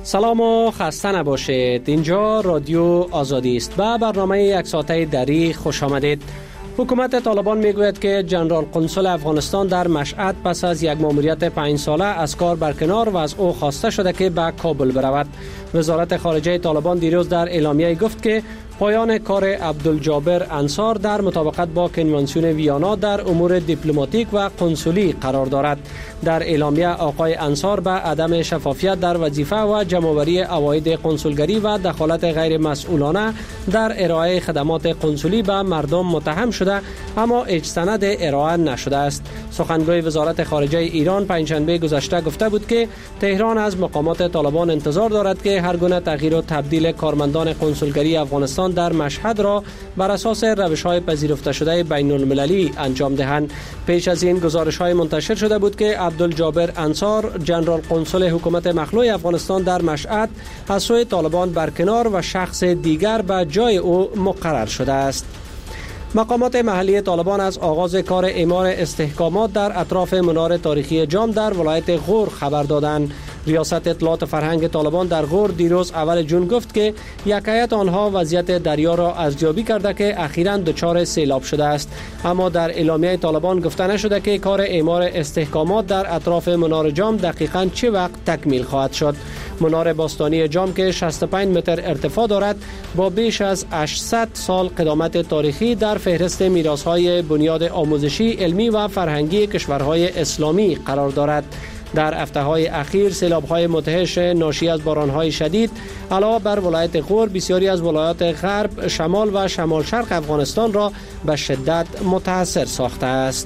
سلام و خسته نباشید. اینجا رادیو آزادی است. به برنامه یک ساعته دری خوش آمدید. حکومت طالبان میگوید که جنرال قنصل افغانستان در مشهد پس از یک ماموریت 5 ساله از کار برکنار و از او خواسته شده که به کابل برود. وزارت خارجه طالبان دیروز در اعلامیه گفت که پایان کار عبدالجابر انصار در مطابقت با کنوانسیون ویانا در امور دیپلماتیک و قنصلی قرار دارد. در اعلامیه آقای انصار به عدم شفافیت در وظیفه و جمع‌آوری عواید قنصلگری و دخالت غیر مسئولانه در ارائه خدمات قنصلی به مردم متهم شده، اما هیچ سند ارائه نشده است. سخنگوی وزارت خارجه ایران پنجشنبه گذشته گفته بود که تهران از مقامات طالبان انتظار دارد که هر گونه تغییر و تبدیل کارمندان قنصلگری افغانستان در مشهد را بر اساس روش‌های پذیرفته شده بین‌المللی انجام دهند. پیش از این گزارش‌های منتشر شده بود که عبدالجابر انصار، جنرال قنصل حکومت مخلوع افغانستان در مشهد، از سوی طالبان برکنار و شخص دیگر به جای او مقرر شده است. مقامات محلی طالبان از آغاز کار اعمار استحکامات در اطراف منار تاریخی جام در ولایت غور خبر دادند. ریاست اطلاعات فرهنگ طالبان در غور دیروز اول جون گفت که یک هیئت آنها وضعیت دریا را ارزیابی کرده که اخیراً دچار سیلاب شده است، اما در اعلامیه طالبان گفته نشده که کار اعمار استحکامات در اطراف منار جام دقیقاً چه وقت تکمیل خواهد شد. منار باستانی جام که 65 متر ارتفاع دارد با بیش از 800 سال قدامت تاریخی در فهرست میراث‌های بنیاد آموزشی، علمی و فرهنگی کشورهای اسلامی قرار دارد. در هفته‌های اخیر سیلاب‌های مدهش ناشی از باران‌های شدید علاوه بر ولایت غور بسیاری از ولایات غرب، شمال و شمال شرق افغانستان را به شدت متاثر ساخته است.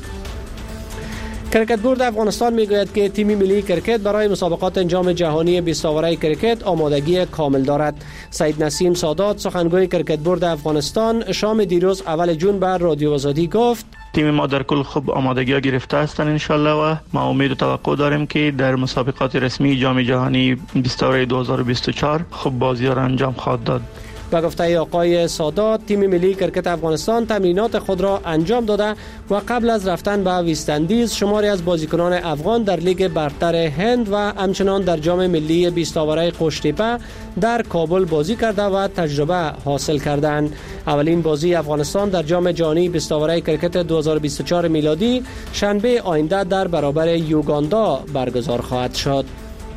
کرکت بورد افغانستان میگوید که تیم ملی کرکت برای مسابقات جام جهانی 20 آوره کرکت آمادگی کامل دارد. سید نسیم سادات، سخنگوی کرکت بورد افغانستان، شام دیروز اول جون بر رادیو آزادی گفت تیم ما در کل خوب آمادگی ها گرفته هستند انشالله و ما امید و توقع داریم که در مسابقات رسمی جام جهانی 20 آوره 2024 خوب بازی را انجام خواهد داد. به گفته آقای سادات، تیم ملی کرکت افغانستان تمرینات خود را انجام داده و قبل از رفتن به ویستندیز شماری از بازیکنان افغان در لیگ برتر هند و همچنان در جام ملی 20 آوره قشتیپه در کابل بازی کرده و تجربه حاصل کردند. اولین بازی افغانستان در جام جهانی 20 آوره کرکت 2024 میلادی شنبه آینده در برابر یوگاندا برگزار خواهد شد.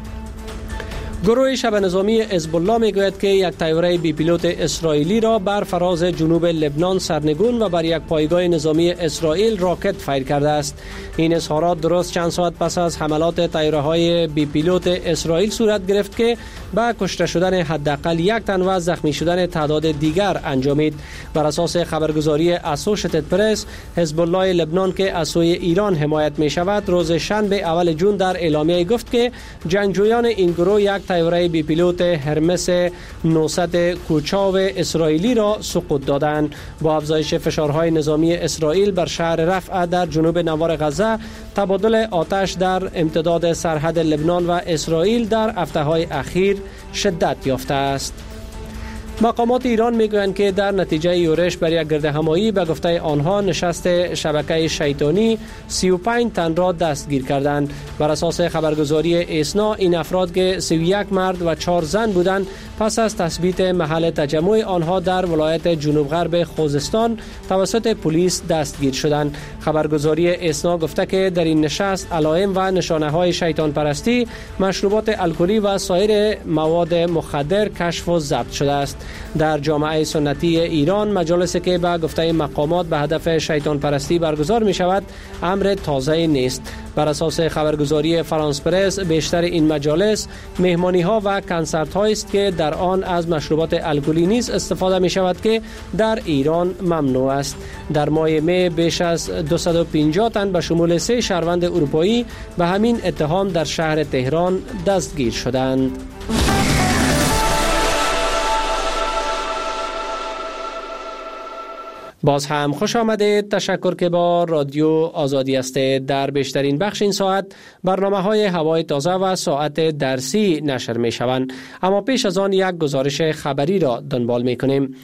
گروه شبه نظامی حزب الله میگوید که یک طیاره بی پیلوت اسرائیلی را بر فراز جنوب لبنان سرنگون و بر یک پایگاه نظامی اسرائیل راکت فایر کرده است. این اظهارات درست چند ساعت پس از حملات طیاره‌های بی پیلوت اسرائیل صورت گرفت که با کشته شدن حداقل یک تن و زخمی شدن تعداد دیگر انجامید. بر اساس خبرگزاری اسوشیتد پرس، حزب الله لبنان که از سوی ایران حمایت می شود روز شنبه اول جون در اعلامیه گفت که جنگجویان این گروه یک طیاره بی پیلوت هرمس 900 کوچاو اسرائیلی را سقوط دادند. با افزایش فشارهای نظامی اسرائیل بر شهر رفح در جنوب نوار غزه، تبادل آتش در امتداد سرحد لبنان و اسرائیل در هفته‌های اخیر شدت یافته است. مقامات ایران میگویند که در نتیجه یورش بر یک گردهمایی به گفته آنها نشست شبکه شیطانی 35 تن را دستگیر کردند. بر اساس خبرگزاری ایسنا این افراد که 31 مرد و 4 زن بودند پس از تثبیت محل تجمع آنها در ولایت جنوب غرب خوزستان توسط پلیس دستگیر شدند. خبرگزاری ایسنا گفته که در این نشست علائم و نشانه های شیطان پرستی، مشروبات الکلی و سایر مواد مخدر کشف و ضبط شده است. در جامعه سنتی ایران مجالسی که به گفته مقامات به هدف شیطان پرستی برگزار می شود امر تازه نیست. بر اساس خبرگزاری فرانس پرس بیشتر این مجالس مهمانی ها و کنسرت هایی است که در آن از مشروبات الکلی نیز استفاده می شود که در ایران ممنوع است. در ماه می بیش از 250 تن به شمول 3 شهروند اروپایی به همین اتهام در شهر تهران دستگیر شدند. باز هم خوش آمدید. تشکر که با رادیو آزادی هستید. در بیشترین بخش این ساعت برنامه‌های هوای تازه و ساعت درسی نشر می شوند، اما پیش از آن یک گزارش خبری را دنبال می کنیم.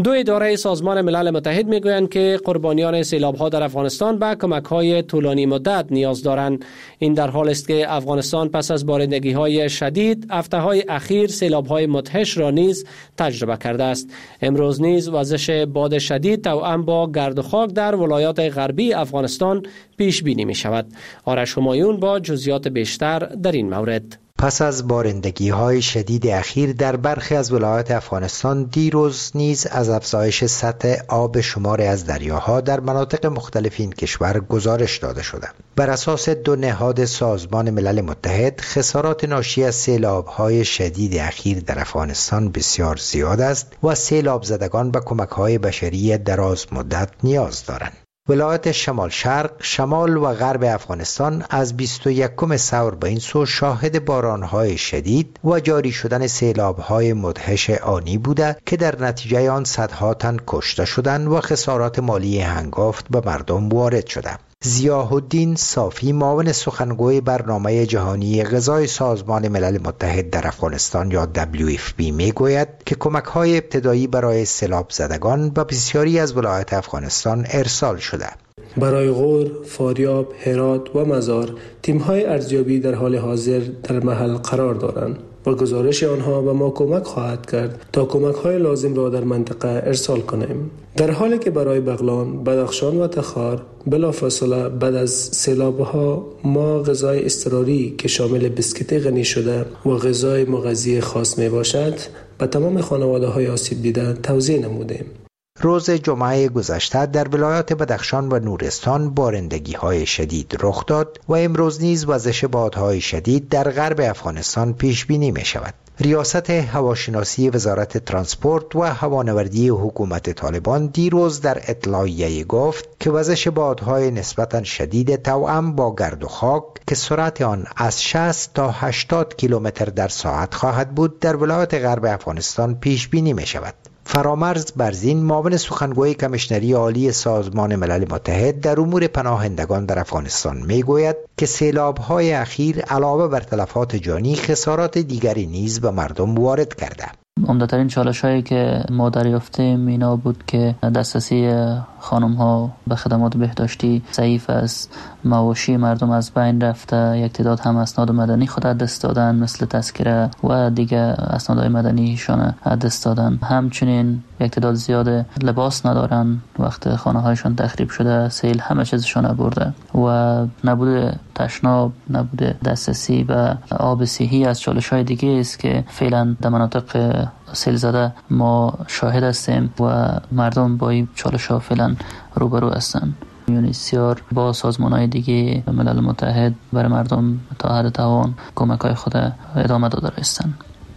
دو اداره سازمان ملل متحد میگویند که قربانیان سیلاب‌ها در افغانستان به کمک‌های طولانی مدت نیاز دارند. این در حال است که افغانستان پس از بارندگی‌های شدید هفته‌های اخیر سیلاب‌های مدهش را نیز تجربه کرده است. امروز نیز وزش باد شدید توأم با گرد و خاک در ولایات غربی افغانستان پیش بینی می‌شود. آرش همایون با جزئیات بیشتر در این مورد. پس از بارندگی‌های شدید اخیر در برخی از ولایات افغانستان دیروز نیز از افزایش سطح آب شماری از دریاها در مناطق مختلف این کشور گزارش داده شده. بر اساس دو نهاد سازمان ملل متحد، خسارات ناشی از سیلاب‌های شدید اخیر در افغانستان بسیار زیاد است و سیلاب زدگان به کمک‌های بشری دراز مدت نیاز دارند. ولایت شمال شرق، شمال و غرب افغانستان از 21 ثور به این سو شاهد بارانهای شدید و جاری شدن سیلابهای مدهش آنی بوده که در نتیجه آن صدها تن کشته شدند و خسارات مالی هنگفت به مردم وارد شده. ضیاء الدین صافی، معاون سخنگوی برنامه جهانی غذای سازمان ملل متحد در افغانستان یا WFP میگوید که کمک‌های ابتدایی برای سیلاب زدگان به بسیاری از ولایات افغانستان ارسال شده. برای غور، فاریاب، هرات و مزار تیم‌های ارزیابی در حال حاضر در محل قرار دارند و گزارش آنها به ما کمک خواهد کرد تا کمک‌های لازم را در منطقه ارسال کنیم. در حالی که برای بغلان، بدخشان و تخار بلافاصله بعد از سیلاب‌ها ما غذای اضطراری که شامل بسکیت غنی شده و غذای مغذی خاص میباشد به تمام خانواده‌های آسیب دیده توزیع نمودیم. روز جمعه گذشته در ولایات بدخشان و نورستان بارندگی‌های شدید رخ داد و امروز نیز وزش بادهای شدید در غرب افغانستان پیش بینی می شود. ریاست هواشناسی وزارت ترانسپورت و هوانوردی حکومت طالبان دیروز در اطلاعیه گفت که وزش بادهای نسبتاً شدید توأم با گرد و خاک که سرعت آن از 60 تا 80 کیلومتر در ساعت خواهد بود در ولایات غرب افغانستان پیش بینی می شود. فرامرز برزین، معاون سخنگوی کمیشنری عالی سازمان ملل متحد در امور پناهندگان در افغانستان میگوید که سیلاب‌های اخیر علاوه بر تلفات جانی خسارات دیگری نیز به مردم وارد کرده. عمدترین چالش‌هایی که ما دریافتیم اینا بود که دسترسی خانم‌ها به خدمات بهداشتی ضعیف است، معاشی مردم از بین رفته، یک تعداد هم اسناد مدنی خود از دست دادن مثل تذکره و دیگه اسنادهای مدنیشان از دست دادن. همچنین یک تعداد زیاد لباس ندارن وقت خانه‌هایشان تخریب شده، سیل همه چیزشان برده و نبود تشناب، نبود دسترسی به آب صحی از چالش‌های دیگه است که فعلا در مناطق سیل زده ما شاهد هستیم و مردم با این چالش‌ها فعلا روبرو هستند. یونیسیار با سازمان‌های دیگه ملل متحد برای مردم تا حد توان کمک‌های خود ادامه داده هستند.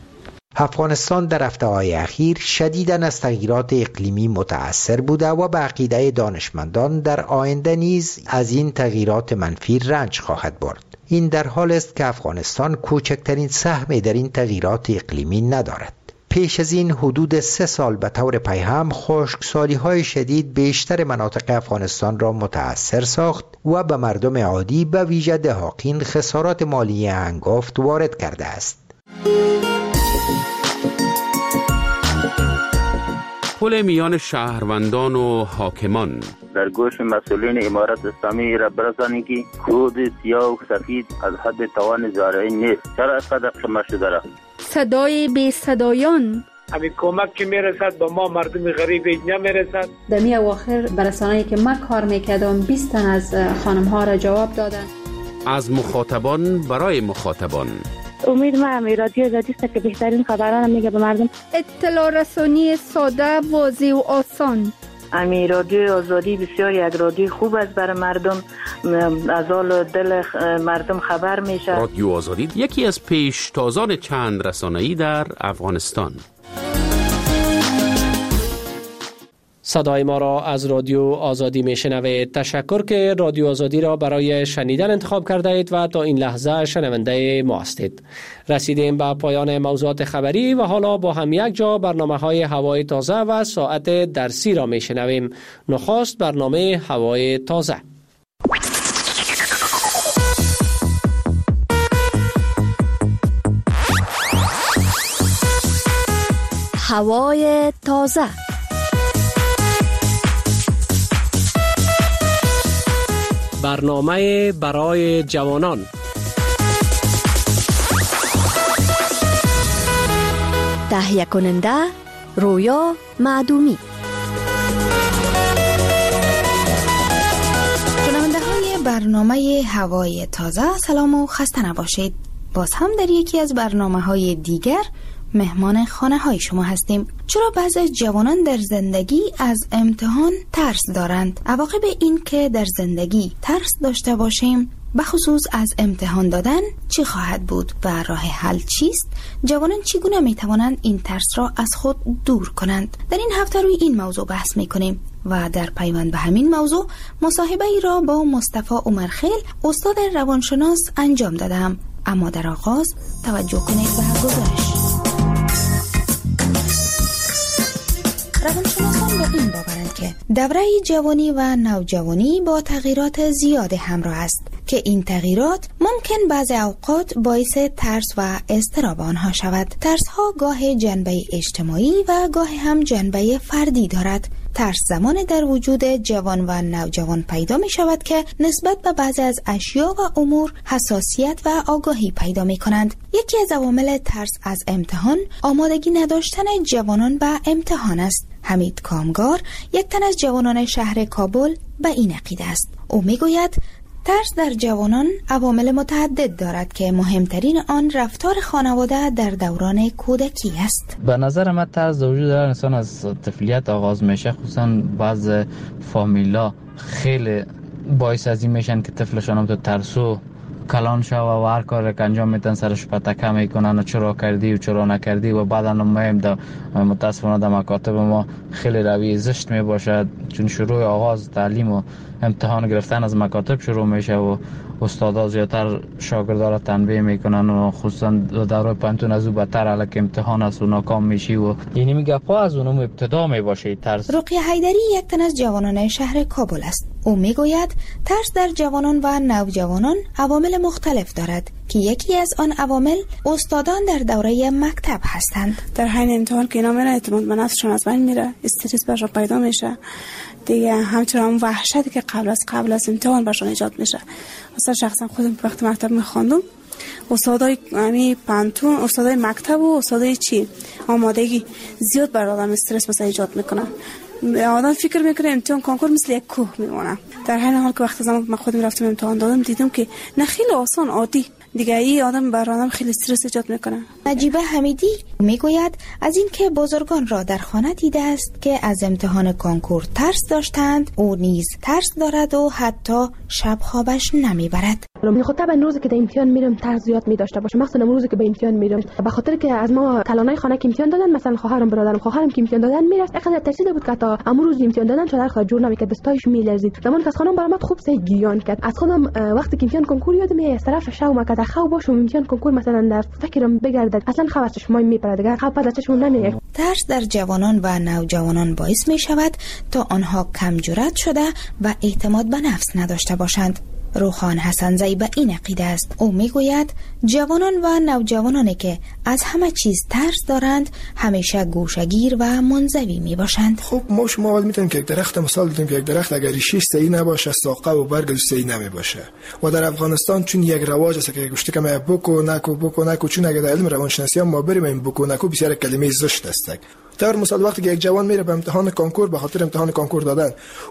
افغانستان در هفته‌های اخیر شدیداً از تغییرات اقلیمی متأثر بوده و به عقیده دانشمندان در آینده نیز از این تغییرات منفی رنج خواهد برد. این در حال است که افغانستان کوچکترین سهمی در این تغییرات اقلیمی ندارد. پیش از این حدود 3 سال به طور پیهم خشکسالی‌های شدید بیشتر مناطق افغانستان را متأثر ساخت و به مردم عادی به ویژه دهاقین خسارات مالی هنگفت وارد کرده است. پل میان شهروندان و حاکمان در گوش مسئولین امارت اسلامی را برسانید که خود سیاه و سفید از حد توان زارعی نیست. چرا اینقدر شما شده را؟ صدای بی صدایان همین کمک که میرسد به ما مردم غریب اینجا میرسد. در می اواخر برسانه‌ای که من کار میکردم 20 تن از خانم ها را جواب دادن. از مخاطبان برای مخاطبان. امید من رادیو آزادی است که بهترین خبران میگه به مردم. اطلاع رسانی ساده، واضح و آسان. امی رادیو آزادی بسیار یک رادیو خوب است برای مردم، از حال دل مردم خبر میشه. رادیو آزادی یکی از پیشتازان چند رسانه‌ای در افغانستان. صدای ما را از رادیو آزادی میشنوید. تشکر که رادیو آزادی را برای شنیدن انتخاب کرده اید و تا این لحظه شنونده ما هستید. رسیدیم به پایان موضوعات خبری و حالا با هم یک جا برنامه‌های هوای تازه و ساعت درسی را میشنویم. نخست برنامه هوای تازه. هوای تازه. برنامه برای جوانان. تهیه کننده رویا معدومی. شنونده های برنامه هوای تازه، سلام و خسته نباشید. باز هم در یکی از برنامه های دیگر مهمان خانه های شما هستیم. چرا بعضی جوانان در زندگی از امتحان ترس دارند؟ عواقب این که در زندگی ترس داشته باشیم بخصوص از امتحان دادن چی خواهد بود و راه حل چیست؟ جوانان چگونه می توانند این ترس را از خود دور کنند؟ در این هفته روی این موضوع بحث می کنیم و در پیوند به همین موضوع مصاحبه ای را با مصطفی عمرخیل استاد روانشناس انجام دادم. اما در آغاز توجه کنید به گزارش. روانشناسان به این باورند که دوره جوانی و نوجوانی با تغییرات زیاد همراه است که این تغییرات ممکن بعضی اوقات باعث ترس و اضطراب آنها شود. ترس ها گاه جنبه اجتماعی و گاه هم جنبه فردی دارد. ترس زمان در وجود جوان و نوجوان پیدا می شود که نسبت به بعضی از اشیا و امور حساسیت و آگاهی پیدا می کنند. یکی از عوامل ترس از امتحان آمادگی نداشتن جوانان به امتحان است. حمید کامگار، یک تن از جوانان شهر کابل، به این عقیده است. او می گوید ترس در جوانان عوامل متعدد دارد که مهمترین آن رفتار خانواده در دوران کودکی است. به نظر من ترس در وجود هر انسان از طفولیت آغاز میشه. خصوصا بعض فامیلا خیلی باعث از این میشن که طفلشان هم تو ترسو کلان شو و هر کار که انجام میدن سرش پتکه میکنن و چرا کردی و چرا نکردی و بعدا ما متاسفانه در مکاتب ما خیلی روی زشت میباشد، چون شروع آغاز تعلیم و امتحان گرفتن از مکاتب شروع میشه و استادا زیادتر شاگردا را تنبیه میکنن و خصوصا دوره پانتون از او بدتر الک امتحان است و ناکام میشی و یعنی میگه پا از اونم ابتدا میباشه ترس. رقیه حیدری یک تن از جوانان شهر کابل است. او میگوید ترس در جوانان و نوجوانان عوامل مختلف دارد که یکی از آن عوامل استادان در دوره مکتب هستند. در حین امتحان که اینا میره اعتماد به نفسشون از بین میره، استرس برشون پیدا میشه دیگه، همچنان هم وحشتی که قبل از امتحان برشون ایجاد میشه. مثلا شخصا خودم وقتی مکتب میخواندم استادای پانتون، استادای مکتب و استادای آمادگی زیاد بر آدم استرس مثلا ایجاد میکنن. آدم فکر میکنه امتحان کنکور مثل یک کوه میمونه، در حین حال که وقتی زمان من خودم رفتم امتحان دادم دیدم که نه خیلی آسان عادی دیگه ای آدم بر آدم خیلی استرس ایجاد میکنه. نجیبه حمیدی میگوید از این که بزرگان را در خانه دیده است که از امتحان کنکور ترس داشتند، او نیز ترس دارد و حتی شب خوابش نمیبرد. میخواد به روزی که در امتحان میرم ترس زیاد میداشته باشه، مخصوصا روزی که به امتحان میرم، به خاطر که از ما کلانای خانه که امتحان دادن، مثلا خواهرم برادرم خواهرم که امتحان دادن میرفت اینقدر ترسیده بود که تا امروز امتحان دادن شده خود جور نمیکرد، دستایش میلرزید. زمان که از خانم برام خوب سید گیان کرد، از خودم وقتی که امتحان کنکور یادم میاد طرف شوم که خواب باشم امتحان کنکور مثلا در فکرم بگردد، اصلا خواب از چشمای میپره دیگه، خواب از چشمم نمیاد. ترس در جوانان و نوجوانان باعث می شود تا آنها کم جرأت شده و اعتماد به نفس نداشته باشند. روخان حسنزی به این عقیده است. او میگوید جوانان و نوجوانانی که از همه چیز ترس دارند همیشه گوشه‌گیر و منزوی میباشند. خب ما شما اول میتونیم که یک درخت مثال بزنیم که یک درخت اگر ریشش صحیح نباشه ساقه و برگش صحیح نمیباشه. و در افغانستان چون یک رواج است که گوشته که ما بکو نکو چون اگر در علم روانشناسی ما بریم این بکو نکو بسیار کلمه زشت است. در مثال وقتی که یک جوان میره به امتحان کنکور به خاطر امتحان کنکور دادن،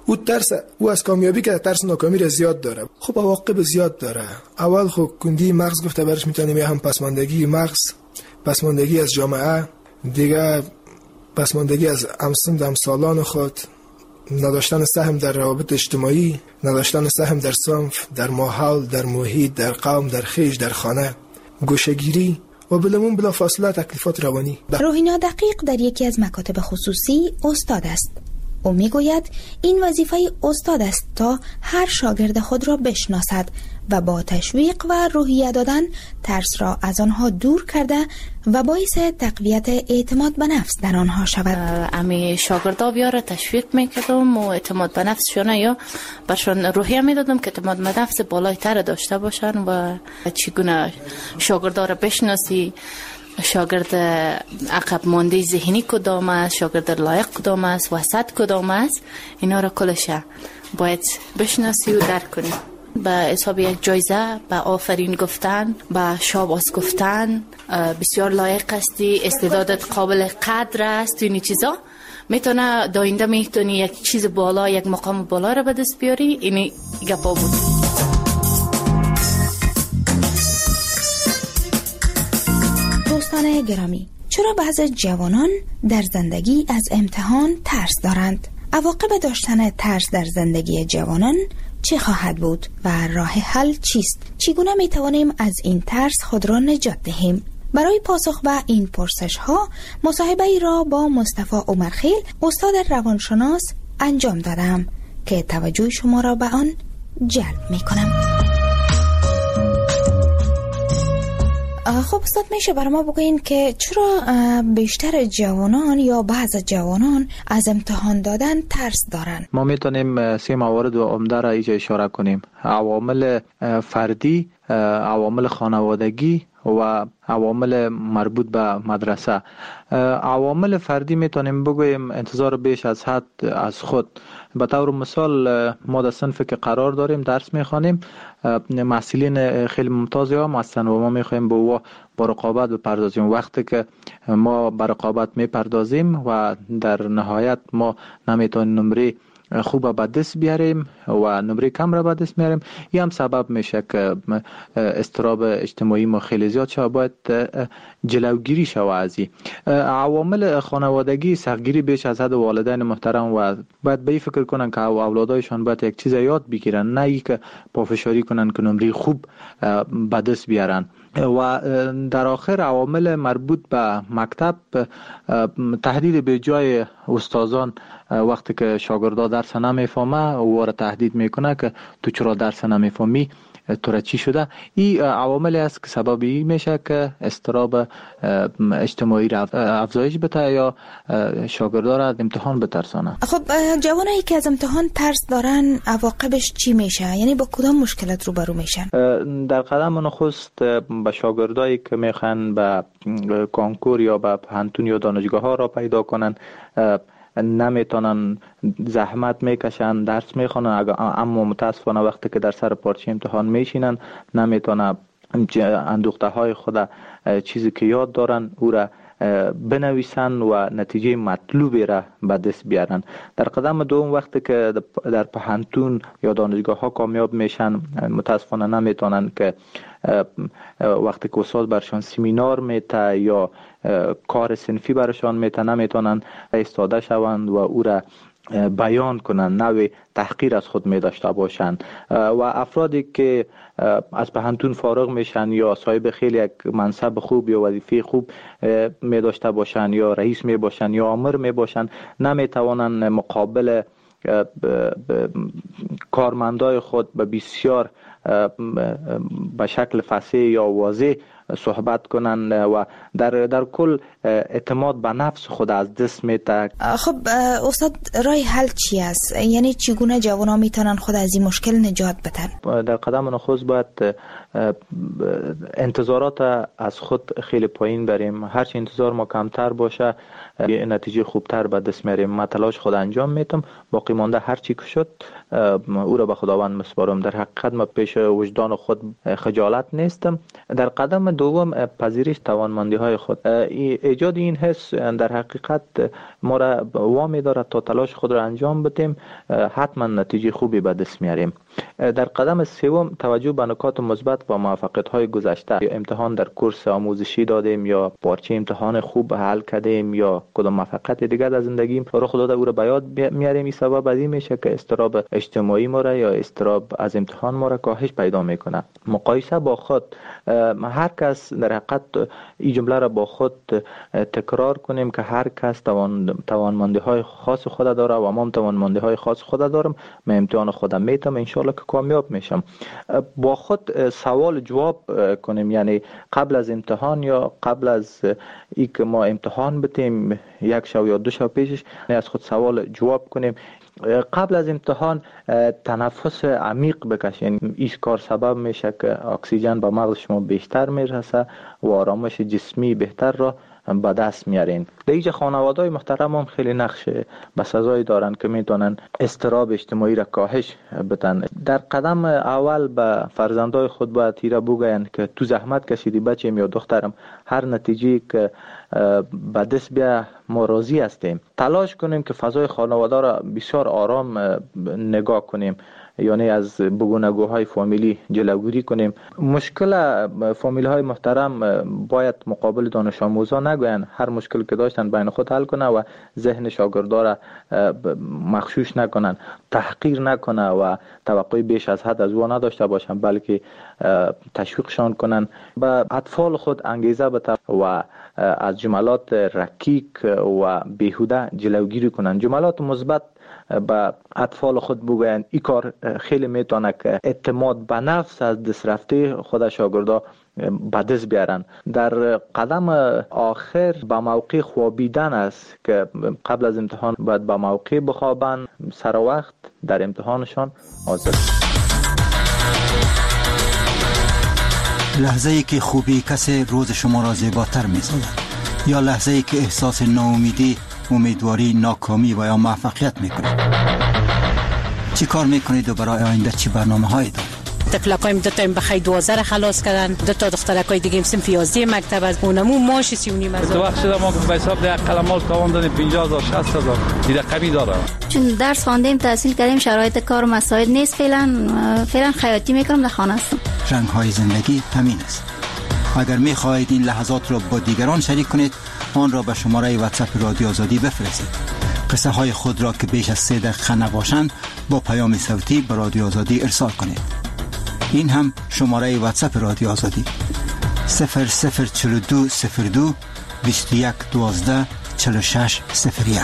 او از کامیابی که ترس ناکامی را زیاد داره. خب عواقب زیاد داره. اول خب کندی مغز گفته برش میتونیم، یا هم پسماندگی مغز، پسماندگی از جامعه، دیگه پسماندگی از همسالان خود، نداشتن سهم در روابط اجتماعی، نداشتن سهم در صنف، در ماحول، در محیط، در قوم، در خیش، در خانه، گوشه‌گیری و بلمون بلا فاصله تکلیفات روانی. روحینا دقیق در یکی از مکاتب خصوصی استاد است. او میگوید این وظیفه استاد است تا هر شاگرد خود را بشناسد و با تشویق و روحیه دادن ترس را از آنها دور کرده و باعث تقویت اعتماد به نفس در آنها شود. امی شاگردا بیاره تشویق میکردم و اعتماد به نفسشون یا برشون روحیه میدادم که اعتماد به نفس بالاتر داشته باشن و چگونه شاگردا را بشناسی، شاگرد عقب مانده ذهنی کدام است، شاگرد لایق کدام است، وسط کدام است، اینا را کلش باید بشناسی و درک کنی. به حساب یک جایزه، به آفرین گفتن، به شاباس گفتن، بسیار لایق هستی، استعدادت قابل قدر است، اینی چیزا میتونه داینده میتونی یک چیز بالا، یک مقام بالا رو به دست بیاری. اینی گپا بود. دوستان گرامی، چرا بعضی جوانان در زندگی از امتحان ترس دارند؟ عواقب داشتن ترس در زندگی جوانان چه خواهد بود و راه حل چیست؟ چگونه می توانیم از این ترس خود را نجات دهیم؟ برای پاسخ به این پرسش ها مصاحبه ای را با مصطفی عمرخیل، استاد روانشناس انجام دادم که توجه شما را به آن جلب می کنم. خب استاد، میشه برای ما بگوین که چرا بیشتر جوانان یا بعض جوانان از امتحان دادن ترس دارن؟ ما میتونیم 3 موارد و عمده را اینجا اشاره کنیم: عوامل فردی، عوامل خانوادگی و عوامل مربوط به مدرسه. عوامل فردی میتونیم بگوییم انتظار بیش از حد از خود. به طور مثال ما در صنفی که قرار داریم درس میخوانیم، محصلین خیلی ممتازی هم هستن و ما میخوایم به او با رقابت بپردازیم. وقتی که ما به رقابت میپردازیم و در نهایت ما نمیتونیم نمره خوب به دست بیاریم و نمره کم را به دست میاریم، این هم سبب میشه که اضطراب اجتماعی ما خیلی زیاد شود. باید جلوگیری شود از این. عوامل خانوادگی، سختگیری بیش از حد والدین محترم و باید به این فکر کنن که اولادایشان باید یک چیز یاد بگیرن، نه ای که پافشاری کنن که نمره خوب به دست بیارن. و در آخر عوامل مربوط به مکتب، تهدید به جای استادان وقتی که شاگردا درس نمیفهمه او را تهدید میکنه که تو چرا درس نمیفهمی، تو را چی شده. این عواملی است که سببی میشه که اضطراب اجتماعی را افزایش بده یا شاگردا را از امتحان بترسانه. خب جوانایی که از امتحان ترس دارن عواقبش چی میشه؟ یعنی با کدام مشکلات روبرو میشن؟ در قدم نخست به شاگردایی که میخوان به کنکور یا به پانتون یا دانشگاه ها را پیدا کنن، نمیتونن، زحمت میکشن، درس میخونن، اما متاسفانه وقتی که در سر پارچه امتحان میشینن نمیتونن اندوخته های خود، چیزی که یاد دارن او را بنویسن و نتیجه مطلوبی را به دست بیارن. در قدم دوم وقتی که در پانتون یا دانشگاه ها کامیاب میشن، متاسفانه نمیتونن که وقتی که استاد برشان سمینار میته یا کار صنفی برشان میته نمیتونن ایستاده شوند و او را بیان کنن، نوع تحقیر از خود می داشته باشند. و افرادی که از پانتون فارغ میشن یا صاحب خیلی یک منصب خوب یا وظیفه خوب می داشته باشند یا رئیس می باشند یا آمر می باشند، نمی توانند مقابل کارمندای خود به بسیار به شکل فصیح یا واضح صحبت کنن و در کل اعتماد به نفس خود از دست میده. خب استاد، راه حل چی است؟ یعنی چگونه جوانان میتونن خود از این مشکل نجات بدن؟ در قدم نخست باید انتظارات از خود خیلی پایین بریم. هرچی انتظار ما کمتر باشه نتیجه خوبتر به دست میاریم. من تلاش خود انجام میتم، باقی مانده هرچی که شد او را به خداوند مسپارم. در حقیقت ما پیش وجدان خود خجالت نیستم. در قدم دوم پذیرش توانمندی های خود. ایجاد این حس در حقیقت ما را وامی دارد تا تلاش خود را انجام بدیم، حتما نتیجه خوبی به دست میاریم. در قدم سوم توجه به نکات مثبت و موفقیت های گذشته. امتحان در کورس آموزشی دادیم یا پارچه امتحان خوب حل کردیم یا کدام موفقیت دیگر در زندگیم رخ داده او را به یاد میاریم. این سبب از این میشه که اضطراب اجتماعی ما را یا اضطراب از امتحان ما را کاهش پیدا میکنه. مقایسه با خود، هر کس در حقیقت این جمله را با خود تکرار کنیم که هر کس توانمندی های خاص خود داره و ما توانمندی های خاص خود دارم. من امتحان خودم میتم، ان شاء الله که کامیاب میشم. با خود سوال جواب کنیم، یعنی قبل از امتحان یا قبل از اینکه ما امتحان بتیم یک شب یا دو شب پیشش از خود سوال جواب کنیم. قبل از امتحان تنفس عمیق بکشین. این کار سبب میشه که اکسیژن به مغز شما بیشتر میرسه و آرامش جسمی بهتر را به دست میارین. در اینجا خانواده‌های محترم هم خیلی نقش بسزایی دارن که میتونن اضطراب اجتماعی را کاهش بدن. در قدم اول به فرزندای خود باید تیره بگوین که تو زحمت کشیدی بچه‌م یا دخترم، هر نتیجه که به دست بیا ما راضی هستیم. تلاش کنیم که فضای خانواده را بسیار آرام نگاه کنیم، یعنی از بگونگوهای فامیلی جلوگیری کنیم. مشکل فامیلی های محترم باید مقابل دانش آموزان نگوین، هر مشکل که داشتن بین خود حل کنه و ذهن شاگردا را مغشوش نکنن، تحقیر نکنه و توقع بیش از حد از او نداشته باشن، بلکه تشویقشان کنن، به اطفال خود انگیزه بده و از جملات رکیک و بیهوده جلوگیری کنن. جملات مثبت به اطفال خود بگوین. این کار خیلی میتونه که اعتماد به نفس از دست رفته خود شاگردا به دست بیارن. در قدم آخر به موقع خوابیدن است که قبل از امتحان باید به موقع بخوابن، سر وقت در امتحانشان حاضر. لحظه ای که خوبی کسی روز شما را زیباتر می‌سازد، یا لحظه ای که احساس ناامیدی، امیدواری، ناکامی و یا موفقیت میکنید. چی کار میکنید و برای آینده چی برنامه‌هایی دارید؟ تفلقایم دو تا بخای 12 خلاص کردن، دو تا دخترکای دیگه هم صنف 11 مکتب از اونمو ماش 39 هزار. تو وقت ما به حساب ده قلمال تواندن 50000 60000 دیگه کمی داره. چون درس خواندیم، تحصیل کردیم، شرایط کار مساعد نیست، فعلا خیاطی میکنم، در خانه هستم. رنگ‌های زندگی همین است. اگر می‌خواهید این لحظات را با دیگران شریک کنید، آن را به شماره واتساپ رادیو آزادی بفرستید. قصه های خود را که بیش از 3 دقیقه نباشند با پیام صوتی به رادیو آزادی ارسال کنید. این هم شماره واتساپ رادیو آزادی 004202 21 12 46 01.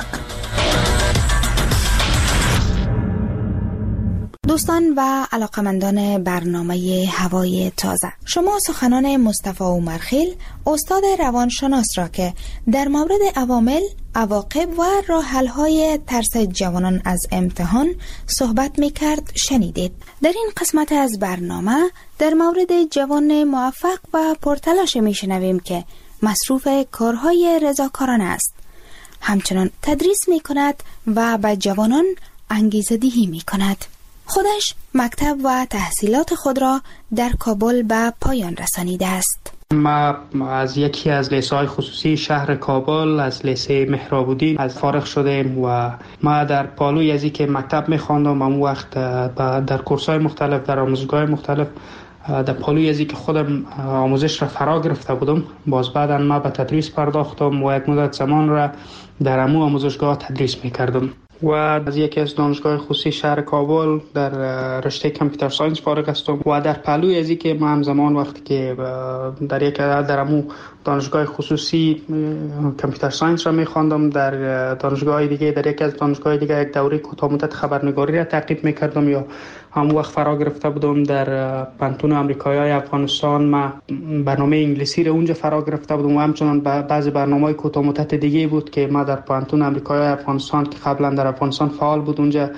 دوستان و علاقمندان برنامه هوای تازه، شما سخنان مصطفی عمرخیل، استاد روانشناس را که در مورد عوامل، عواقب و راه‌حل‌های ترس جوانان از امتحان صحبت می‌کرد شنیدید. در این قسمت از برنامه در مورد جوان موفق و پرتلاش می‌شنویم که مصروف کارهای رضاکارانه است. همچنان تدریس می‌کند و به جوانان انگیزه‌دهی می‌کند. خودش مکتب و تحصیلات خود را در کابل به پایان رسانیده است. ما از یکی از لیسه‌های خصوصی شهر کابل، از لیسه مهراب‌الدین از فارغ شدیم و ما در پالوی از که مکتب می‌خواندم، اون وقت در کورس‌های مختلف، در آموزشگاه مختلف، در پالوی از که خودم آموزش را فرا گرفته بودم. باز بعدا ما به تدریس پرداختم و یک مدت زمان را در همون آموزشگاه تدریس می‌کردم. و از یکی از دانشگاه خصوصی شهر کابل در رشته کامپیوتر ساینس فارغ هستم و در پهلوی از اینکه ما همزمان وقتی که در یک درمو دانشگاه خصوصی کامپیوتر ساینس را می‌خواندم، در دانشگاه دیگه، در یک از دانشگاه دیگه یک دوره کوتاه مدت خبرنگاری را تعقیب می‌کردم یا هم وقت فرا گرفته بودم. در پانتون آمریکایی افغانستان ما برنامه انگلیسی را اونجا فرا گرفته بودم و همچنان بعضی برنامه‌های کوتاه مدت دیگه بود که ما در پانتون آمریکایی افغانستان که قبلا در افغانستان فعال بود، اونجا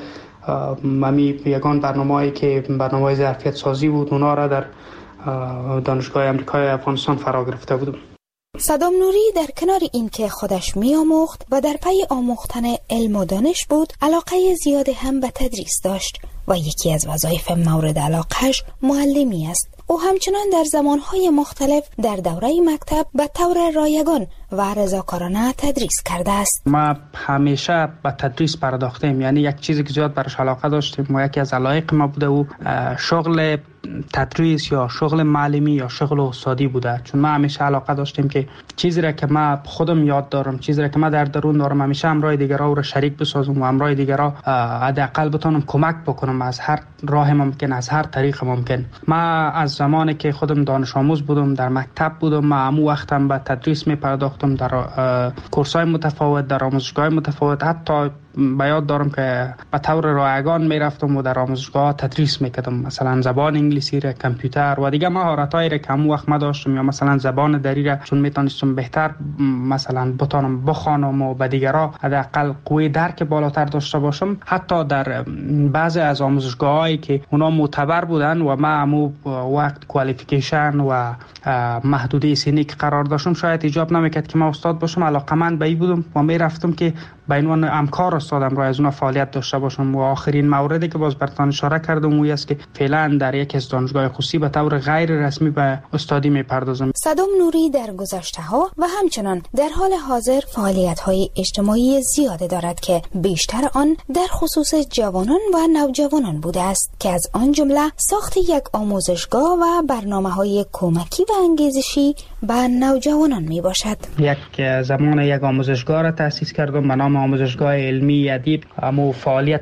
ممی یگان برنامه‌ای که برنامه ظرفیت سازی بود، اونا را در دانشگاه آمریکایی افغانستان فرا گرفته بودم. صدام نوری در کنار این که خودش می‌آموخت و در پی آموختن علم و دانش بود، علاقه زیادی هم به تدریس داشت و یکی از وظایف مورد علاقهش معلمی است. او همچنان در زمانهای مختلف در دوره مکتب به طور رایگان و رضاکارانه تدریس کرده است. ما همیشه به تدریس پرداختیم، یعنی یک چیزی که زیاد برش علاقه داشتیم و یکی از علایق ما بوده و شغل تدریس یا شغل معلمی یا شغل استادی بوده. چون ما همیشه علاقه داشتیم که چیزی را که ما خودم یاد دارم، چیزی را که ما در درون دارم، همیشه همراه دیگران رو شریک بسازم و همراه دیگران حداقل بتونم کمک بکنم از هر راه ممکن، از هر طریق ممکن. ما از زمانی که خودم دانش آموز بودم، در مکتب بودم، ما همون وقتم به تدریس می پرداختم در کورس‌های متفاوت، در آموزشگاه متفاوت، حتی به یاد دارم که به طور رایگان میرفتم و در آموزشگاه تدریس میکردم، مثلا زبان انگلیسی را، کامپیوتر و دیگه مهارتایی را که همون وقت ما داشتم، یا مثلا زبان دری را چون میتونستم بهتر مثلا بتونم بخوانم و به دیگرها حداقل قوی درک بالاتر داشته باشم. حتی در بعضی از آموزشگاهایی که اونا معتبر بودن و ما همو وقت کوالیفیکیشن و محدوده سنی که قرار داشتم شاید ایجاب نمیکرد که ما استاد باشم، علاقمند به این بودم و میرفتم که به عنوان همکار استادم را از اونها فعالیت داشته باشم. و آخرین موردی که باز براتون اشاره کردم اون است که فعلا در یک از دانشگاه خصوصی به طور غیر رسمی به استادی میپردازم. صدام نوری در گذشته‌ها و همچنان در حال حاضر فعالیت‌های اجتماعی زیاده دارد که بیشتر آن در خصوص جوانان و نوجوانان بوده است که از آن جمله ساخت یک آموزشگاه و برنامه‌های کمکی و انگیزشی به نوجوانان میباشد. یک زمان یک آموزشگاه را تأسیس کردم به نام آموزشگاه علمی ادیب. اما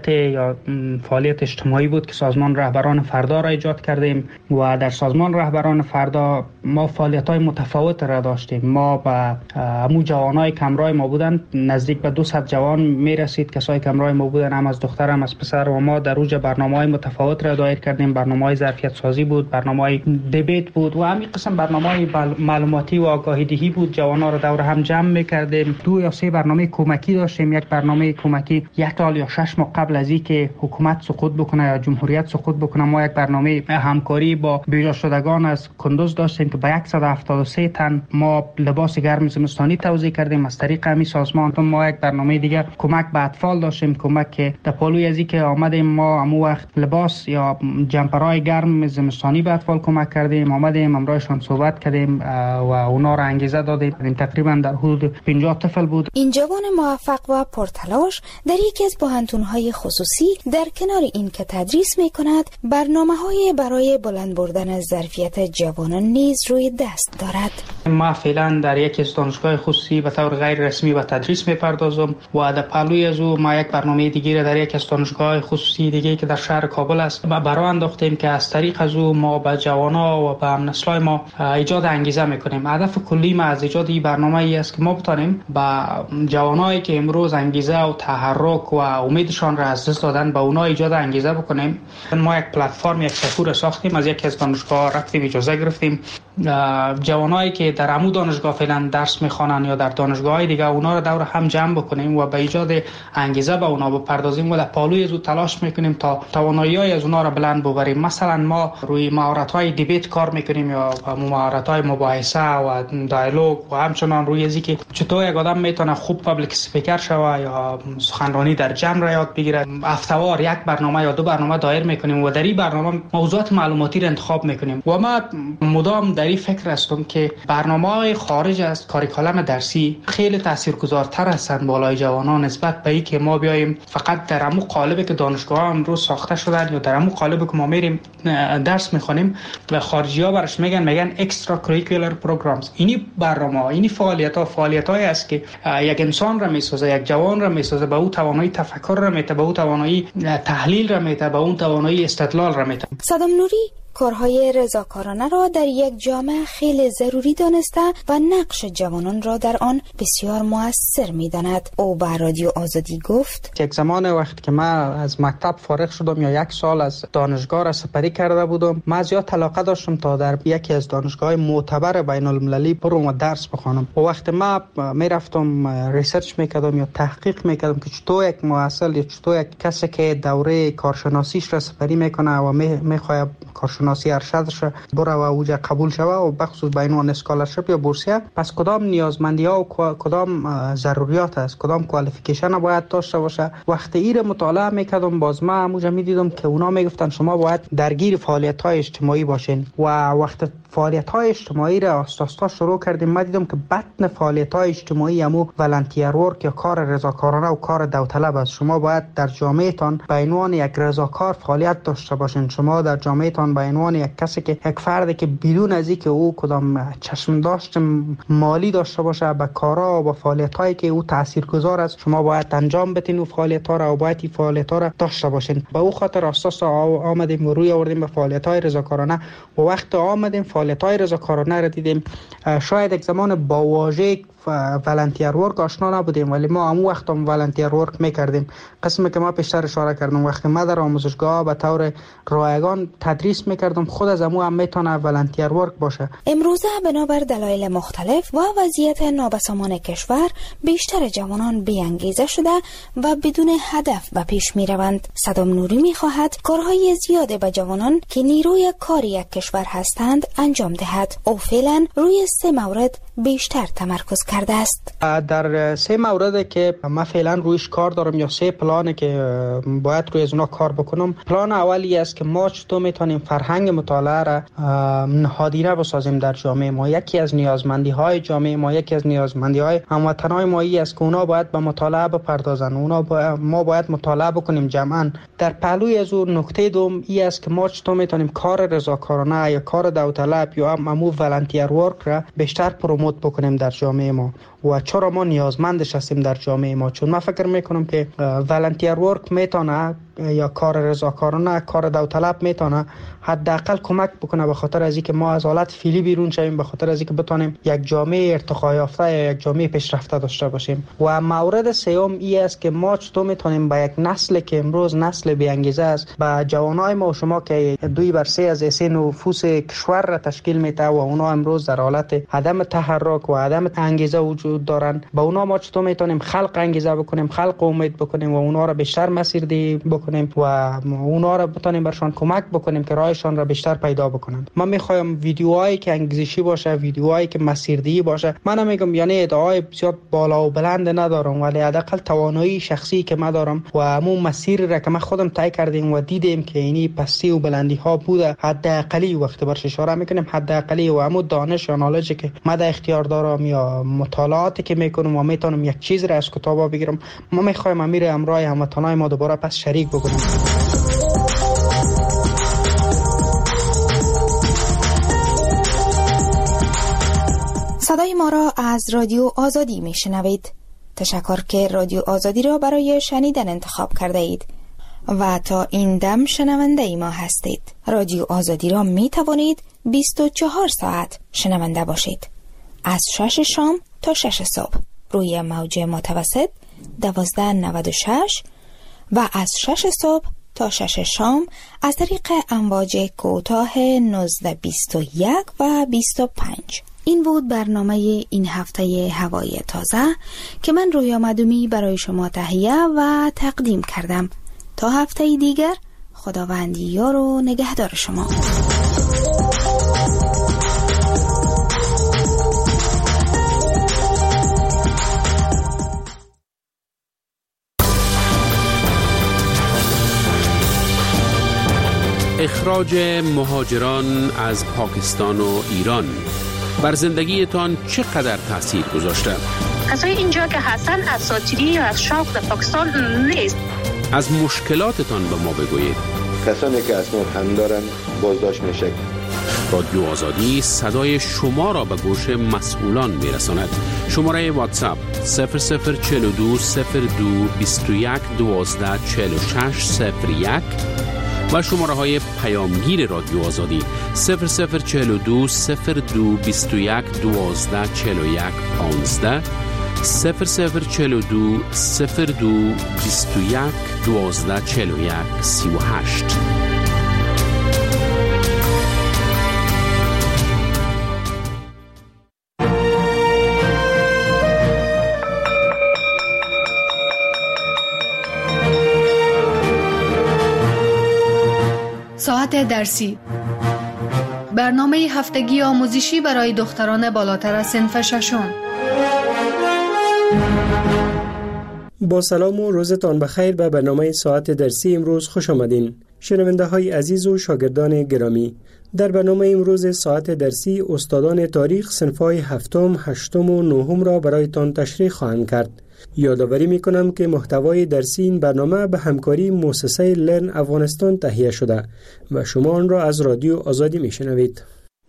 فعالیت اجتماعی بود که سازمان رهبران فردا را ایجاد کردیم و در سازمان رهبران فردا ما فعالیت‌های متفاوت را داشتیم. ما با همون جوانای کمرای ما بودن نزدیک به 200 جوان میرسید، کسای کمرای ما بودن، هم از دختر هم از پسر، و ما در اوج برنامه‌های متفاوت را دایر کردیم. برنامه‌های ظرفیت سازی بود، برنامه‌های دیبیت بود و همین قسم برنامه‌های معلوماتی و آگاهی دهی بود. جوانا را دور هم جمع می‌کردیم. 2 یا 3 برنامه کمکی داشتیم. یک برنامه کمکی 1 سال یا 6 ماه قبل از اینکه حکومت سقوط بکنه یا جمهوریت سقوط بکنه ما یک برنامه همکاری با بیجا شدگان از کندوز داشتیم که به 173 تن ما لباس گرم زمستانی توزیع کردیم از طریق همین سازمان. ما یک برنامه دیگه کمک به اطفال داشتیم، کمک که در پالوی از اینکه آمدیم ما همون وقت لباس یا جمپرهای گرم زمستانی به اطفال کمک کردیم، آمدیم همراهشان صحبت کردیم و اونا را انگیزه دادیم. تقریبا در حدود 50 طفل بود. این جوان موفق و پرتلاش در یکی از پوهنتون‌های خصوصی در کنار این که تدریس می‌کند برنامه‌های برای بلند بردن ظرفیت جوانان نیز روی دست دارد. ما فعلا در یکی از دانشگاه خصوصی به طور غیر رسمی به تدریس می‌پردازم و در پهلوی از او ما یک برنامه دیگه را در یک از دانشگاه خصوصی دیگه که در شهر کابل است برای انداختیم که از طریق از او ما به جوانان و به هم‌نسل‌های ما ایجاد انگیزه می‌کنیم. هدف کلی ما از ایجاد این برنامه ای است که ما بتونیم با جوانایی که امروز انگیزه و تحرک و امیدشان را از دست دادن به اونا ایجاد انگیزه بکنیم. ما یک پلتفرم، یک سفور ساختیم، از یکی از دانشگاه رفتیم اجازه گرفتیم جوانایی که در عمو دانشگاه فعلا درس میخوانن یا در دانشگاه‌های دیگه اونا رو دور هم جمع بکنیم و به ایجاد انگیزه به اونا بپردازیم و در پالوی از او تلاش میکنیم تا توانایی‌های از اونا رو بلند ببریم. مثلا ما روی مهارت‌های دیبیت کار میکنیم یا مهارت‌های مباحثه و دیالوگ و همچنان روی ازی که چطور یک آدم میتونه خوب پابلیک اسپیکر شوه یا سخنرانی در جمع را یاد بگیره. هفته‌وار یک برنامه یا 2 برنامه دایر میکنیم و در این برنامه موضوعات معلوماتی را انتخاب میکنیم و ما مدام در این فکر هستم که برنامه‌های خارج از کاریکولم درسی خیلی تاثیرگذارتر هستند بالای جوانان نسبت به اینکه ما بیایم فقط در همون قالبی که دانشگاه امروز ساخته شدن یا در همون قالبی که ما میریم درس میخونیم و خارجی‌ها برش میگن اکسترا کریکولر پروگرامز. اینی برنامه، اینی فعالیت‌های است که یک انسان را میسازه، یک جوان را میسازه، به او توانایی تفکر را میده، به او توانایی تحلیل را میده، به اون توانایی استدلال را میده. صدام نوری کارهای رضاکارانه را در یک جامعه خیلی ضروری دانسته و نقش جوانان را در آن بسیار مؤثر می‌داند. او به رادیو آزادی گفت: یک زمان وقتی که من از مکتب فارغ شدم یا 1 سال از دانشگاه را سپری کرده بودم، من زیاد علاقه داشتم تا در یکی از دانشگاه‌های معتبر بین‌المللی برم و درس بخوانم. و وقتی من میرفتم ریسرچ میکردم یا تحقیق میکردم که چطور یک محصل یا چطور یک کسی که دوره کارشناسیش را سپری میکنه و میخواد کارشناسی ارشدش بره و اوج قبول شوه و بخصوص به عنوان اسکالرشپ یا بورسیه، پس کدام نیازمندی‌ها و کدام ضروریات است، کدام کوالیفیکیشن باید داشته باشه. وقتی این مطالعه میکردم باز من همونجا میدیدم که اونا میگفتن شما باید درگیر فعالیت‌های اجتماعی باشین و وقتی فعالیت‌های اجتماعی را آستاستا شروع کردیم من دیدم که بطن فعالیت‌های اجتماعی همو والنتیر ورک یا کار رضاکارانه و کار داوطلب است. شما باید در جامعهتان به عنوان یک رضاکار فعالیت داشته باشین. شما در جامعهتان به عنوان یک کسی که یک فردی که بدون از اینکه او کدام چشم داشت مالی داشته باشه به کارا و به فعالیت‌هایی که او تاثیرگذار است شما باید انجام بدین و فعالیت‌ها را و باید این فعالیت‌ها را داشته باشین. به او خاطر اساس آمدیم و روی آوردیم به فعالیت‌های رضاکارانه و وقت آمدیم فعالیت‌های رضاکارانه را دیدیم. شاید یک زمان با واژه والنتیر ورک آشنا نبودیم ولی ما همون وقت هم والنتیر ورک میکردیم. قسمی که ما پیشتر اشاره کردم وقتی ما در آموزشگاه به طور رایگان تدریس میکردم خود از همون هم میتونه والنتیر ورک باشه. امروزه بنابر دلایل مختلف و وضعیت نابسامان کشور بیشتر جوانان بی‌انگیزه شده و بدون هدف به پیش میروند. صدام نوری میخواهد کارهای زیاده به جوانان که نیروی کار یک کشور هستند انجام دهد. او فعلا روی 3 مورد بیشتر تمرکز کرده است. در 3 مورد که من فعلا رویش کار دارم یا 3 پلانی که باید روی از اونا کار بکنم. پلان اولی است که ما چطور میتونیم فرهنگ مطالعه را نهادینه بسازیم در جامعه ما. یکی از نیازمندی های جامعه ما، یکی از نیازمندی های هموطنان ما است که اونا باید به مطالعه بپردازن. ما باید مطالعه بکنیم جمعا. در پهلوی از اون نکته دوم این است که ما چطور میتونیم کار رضاکارانه یا کار داوطلب یا همون والنتیر ورک را بیشتر پروموت بکنیم در جامعه ما و چرا ما نیازمندش هستیم در جامعه ما. چون من فکر میکنم که والنتیر ورک میتونه یا کار رضاکارانه کار داوطلب میتونه حداقل کمک بکنه به خاطر از اینکه ما از حالت فعلی بیرون شویم، به خاطر از اینکه بتونیم یک جامعه ارتقا یافته یا یک جامعه پیشرفته داشته باشیم. و مورد سوم این است که ما چطور میتونیم به یک نسل که امروز نسل بی انگیزه است، به جوانای ما و شما که 2/3 از نفوس کشور را تشکیل میده و اونا امروز در حالت عدم تحرک و عدم انگیزه وجود دارن، با اونا ما چطور میتونیم خلق انگیزه بکنیم، خلق امید بکنیم و اونا را بیشتر مسیردهی بکنیم و اونا را بتونیم برشان کمک بکنیم که راهشان را بیشتر پیدا بکنن. من میخوایم ویدیوهایی که انگیزشی باشه، ویدیوهایی که مسیردهی باشه. من نمیگم یعنی ادعای بسیار بالا و بلند ندارم ولی حداقل توانایی شخصی که من دارم و همون مسیر را که من خودم طی کردیم و دیدیم که اینی پستی و بلندی ها بوده، حداقلی وقت برش اشاره میکنیم حداقلی و همون دانش یا نالجی که من در اختیار دارم یا مطالعاتی که میکنم و میتونم یک چیز را از کتابا بگیرم، ما میخوایم امیر امرای هموطنای ما دوباره پس شریک بکنیم. صدای ما را از رادیو آزادی میشنوید. تشکر که رادیو آزادی را برای شنیدن انتخاب کرده اید و تا این دم شنونده ما هستید. رادیو آزادی را می توانید 24 ساعت شنونده باشید. از 6 شام تا 6 صبح روی موج متوسط 1296 و از 6 صبح تا 6 شام از طریق امواج کوتاه 1921 و 25. این بود برنامه این هفته هوای تازه که من رویا مدومی برای شما تهیه و تقدیم کردم. تا هفته دیگر خداوند یار و نگهدار شما. اخراج مهاجران از پاکستان و ایران بر زندگیتان چقدر تاثیر گذاشته؟ کسای اینجا که هستن اساطیری یا از شوق در پاکستان نیست. از مشکلاتتان به ما بگویید. کسانی که اسناد هم دارن بازداشت میشه. رادیو آزادی صدای شما را به گوش مسئولان میرساند. شماره واتساپ 0042 02 21 12 46 01 و شماره های پیامگیر رادیو آزادی 0042 02 21 12 41 15 0042 02 21 12 41 38. ساعت درسی، برنامه هفتگی آموزشی برای دختران بالاتر از صنف ششم. با سلام و روزتان بخیر به برنامه ساعت درسی امروز خوش آمدین. شنونده های عزیز و شاگردان گرامی، در برنامه امروز ساعت درسی استادان تاریخ صنف‌های هفتم، هشتم و نهم را برایتان تشریح خواهند کرد. یادآوری میکنم که محتوای درسی این برنامه به همکاری مؤسسه لرن افغانستان تهیه شده و شما آن را از رادیو آزادی میشنوید.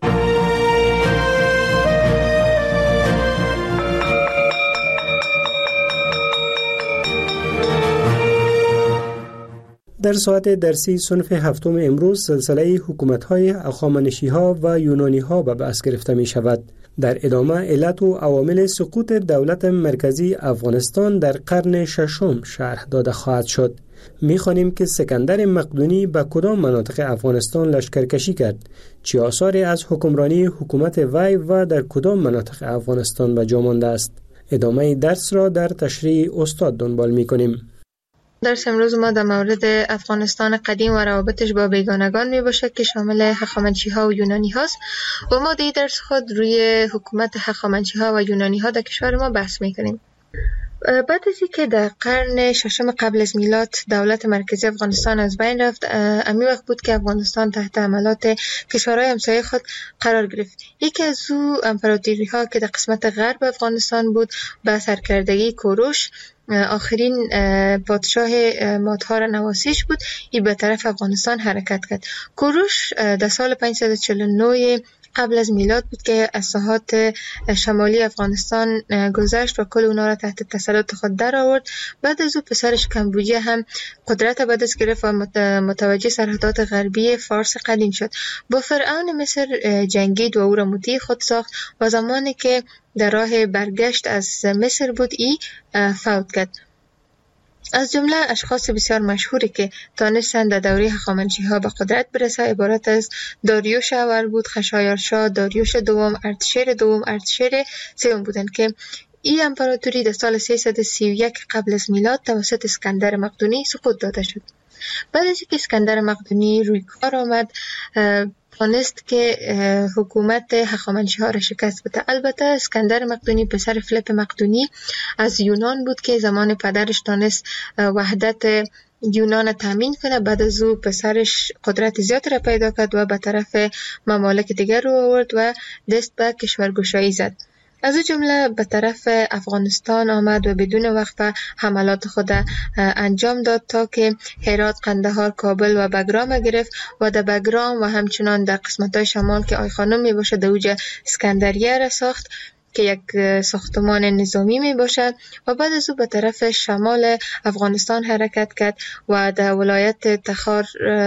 در ساعت درسی صنف هفتم امروز سلسله حکومت‌های هخامنشی‌ها و یونانی‌ها به بحث گرفته می‌شود. در ادامه علت و عوامل سقوط دولت مرکزی افغانستان در قرن ششم شرح داده خواهد شد. می‌خوانیم که اسکندر مقدونی به کدام مناطق افغانستان لشکرکشی کرد، چه آثاری از حکمرانی حکومت وی و در کدام مناطق افغانستان به جا مانده است. ادامه درس را در تشریح استاد دنبال می‌کنیم. درس امروز ما در مورد افغانستان قدیم و روابطش با بیگانگان می باشد که شامل هخامنشی ها و یونانی هاست و ما در درس خود روی حکومت هخامنشی ها و یونانی ها در کشور ما بحث می کنیم. بعد از اینکه در قرن ششم قبل از میلاد دولت مرکزی افغانستان از بین رفت، امی وقت بود که افغانستان تحت حملات کشورهای همسایه خود قرار گرفت. یکی از او امپراتوری ها که در قسمت غرب افغانستان بود به سرکردگی کوروش، آخرین پادشاه مادها نواسیش بود، ای به طرف افغانستان حرکت کرد. کوروش در سال 549 قبل از میلاد بود که از ساحات شمالی افغانستان گذشت و کل اونا را تحت تسلط خود در آورد. بعد از او پسرش کمبوجیه هم قدرت به دست گرفت و متوجه سرحدات غربی فارس قدیم شد. با فرعون مصر جنگید و او را مطیع خود ساخت و زمانی که در راه برگشت از مصر بود ای فوت کرد. از جمله اشخاص بسیار مشهوری که تانستند در دوره هخامنشی‌ها به قدرت برسه عبارت از داریوش اول بود، خشایارشا، داریوش دوم، ارتشیر دوم، ارتشیر سوم بودند که این امپراتوری در سال 331 قبل از میلاد توسط اسکندر مقدونی سقوط داده شد. بعد از اینکه اسکندر مقدونی روی کار آمد، تانست که حکومت هخامنشی‌ها را شکست بده. البته اسکندر مقدونی پسر فلیپ مقدونی از یونان بود که زمان پدرش تانست وحدت یونان تامین کنه. بعد از او پسرش قدرت زیاد را پیدا کرد و به طرف ممالک دیگر رو آورد و دست به کشورگشایی زد. از او جمله به طرف افغانستان آمد و بدون وقفه حملات خود انجام داد تا که هرات، قندهار، کابل و بگرام گرفت و در بگرام و همچنان در قسمت‌های شمال که آی خانم می باشد اوج اسکندریه را ساخت که یک ساختمان نظامی می باشد و بعد از او به طرف شمال افغانستان حرکت کرد و در ولایت تخار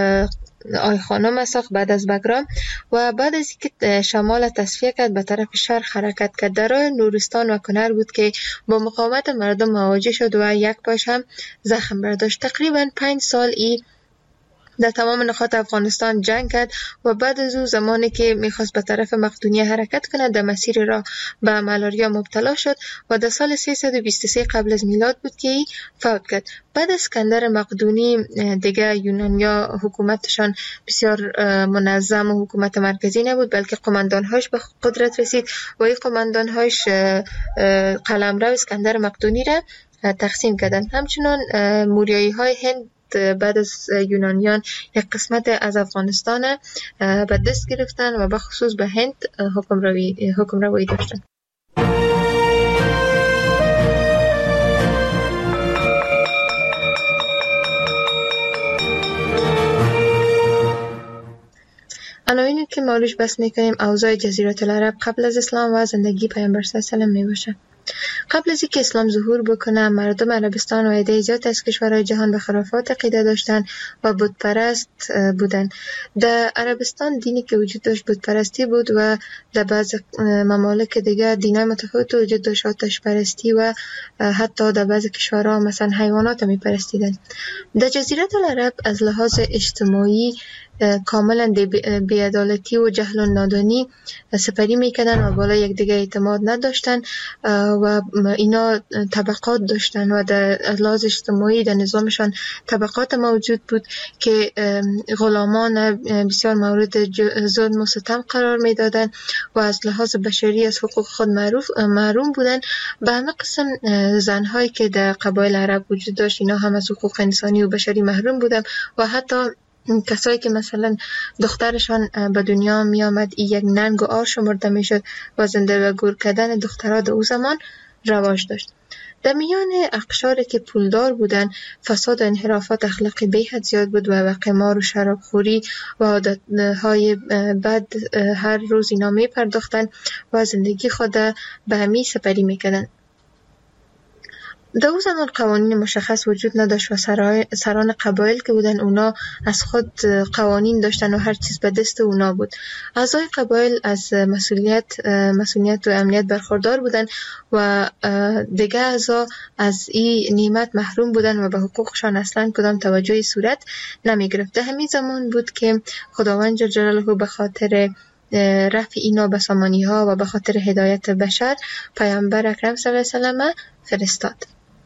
آی خانم ساخت بعد از بگرام و بعد از اینکه شمال تصفیه کرد به طرف شرق حرکت کرد. در راه نورستان و کنر بود که با مقاومت مردم مواجه شد و یک پاش هم زخم برداشت. تقریبا 5 سال ای در تمام نقاط افغانستان جنگ کرد و بعد از او زمانی که میخواست به طرف مقدونیه حرکت کنه در مسیر راه به مالاریا مبتلا شد و در سال 323 قبل از میلاد بود که ای فوت کرد. بعد از اسکندر مقدونی دیگه یونانیا حکومتشان بسیار منظم و حکومت مرکزی نبود، بلکه قماندانهاش به قدرت رسید و این قماندانهاش قلمرو اسکندر مقدونی را تقسیم کردند. همچنان موریایی های هند بعد از یونانیان یک قسمت از افغانستان به دست گرفتن و بخصوص به هند حکمروایی داشتن. عناوینی که ما روش بحث میکنیم اوضاع جزیره العرب قبل از اسلام و زندگی پیامبر صلی الله علیه و آله میباشه. قبل از اینکه اسلام ظهور بکنه مردم عربستان و عده زیاد از کشورهای جهان به خرافات عقیده داشتن و بت پرست بودن. در عربستان دینی که وجود داشت بت پرستی بود و در بعض ممالک دیگر دینای متفاوت وجود داشت، آتش پرستی و حتی در بعض کشورها مثلا حیوانات می پرستیدن. در جزیره العرب از لحاظ اجتماعی کاملا بی‌عدالتی و جهل و نادانی سپری میکردن و بالا یک دیگه اعتماد نداشتن و اینا طبقات داشتن و در لحاظ اجتماعی در نظامشان طبقات موجود بود که غلامان بسیار مورد ظلم و ستم قرار میدادن و از لحاظ بشری از حقوق خود محروم بودن. به همه قسم زنهایی که در قبایل عرب وجود داشت اینا هم از حقوق انسانی و بشری محروم بودن و حتی کسایی که مثلا دخترشان به دنیا می آمد یک ننگ و آر شمرده می شد و زنده و گور کردن دخترها در او زمان رواج داشت. در میان اقشار که پولدار بودند فساد و انحرافات اخلاقی بی‌حد زیاد بود و قمار و شرابخوری و عادتهای بد هر روز اینا می پرداختن و زندگی خود به همی سپری میکردن. در او زمان قوانین مشخص وجود نداشت و سران قبایل که بودن اونا از خود قوانین داشتن و هر چیز به دست اونا بود. اعضای قبایل از مسئولیت و امنیت برخوردار بودن و دیگه اعضا از این نعمت محروم بودن و به حقوقشان اصلا کدام توجهی صورت نمی گرفت. همین زمان بود که خداوند جل جلاله به خاطر رفع اینا به سامانی ها و به خاطر هدایت بشر پیامبر اکرم صلی الله علیه و سلم فرستاد.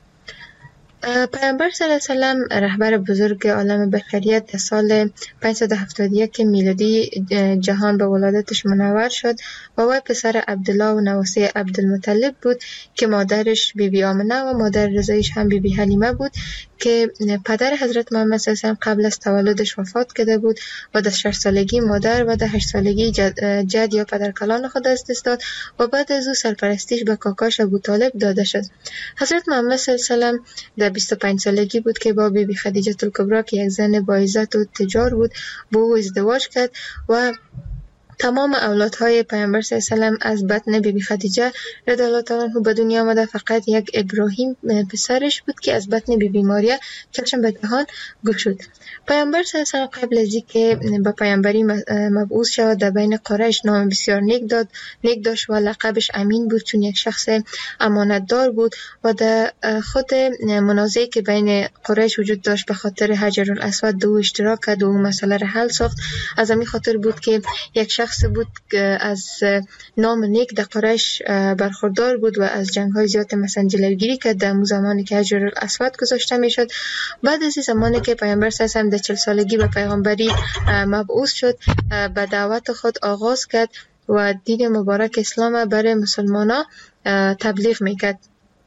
پیامبر صلی الله علیه و سلم رهبر بزرگ عالم بشریت در سال 571 میلادی جهان به ولادتش منور شد و وی پسر عبدالله و نواسه عبدالمطلب بود که مادرش بیبی آمنه و مادر رضایش هم بیبی حلیمه بود که پدر حضرت محمد صلی الله علیه و سلم قبل از تولدش وفات کرده بود و در 6 سالگی مادر و در 8 سالگی جد یا پدرکلان خود از دست داد و بعد از او سرپرستیش به کاکاش ابو طالب داده شد. حضرت محمد صلی الله علیه و سلم در 25 سالگی بود که با بیبی خدیجه الکبری که یک زن با عزت و تجار بود با او ازدواج کرد و تمام اولادهای پیامبر صلی الله علیه و سلم از بطن بیبی خدیجه رضی الله تعالی عنها به دنیا آمده. فقط یک ابراهیم پسرش بود که از بطن بیبی ماریا چشم به جهان گشود. پیامبر صلی الله علیه و سلم قبل از اینکه به پیامبری مبعوث شود در بین قریش نام بسیار نیک داشت و لقبش امین بود چون یک شخص امانتدار بود و در خود منازعه که بین قریش وجود داشت به خاطر حجر الاسود دو اشتراک کرد و اون مسئله را حل ساخت. از همین خاطر بود که یک شخص بود که از نام نیک در قریش برخوردار بود و از جنگ‌های زیاد مثلا جلوگیری کرد در زمانی که حجر الاسود گذاشته میشد. بعد از این زمانی که پیامبر صلی الله علیه و سلم در 40 سالگی به پیغمبری مبعوث شد به دعوت خود آغاز کرد و دین مبارک اسلام برای مسلمانان تبلیغ میکرد.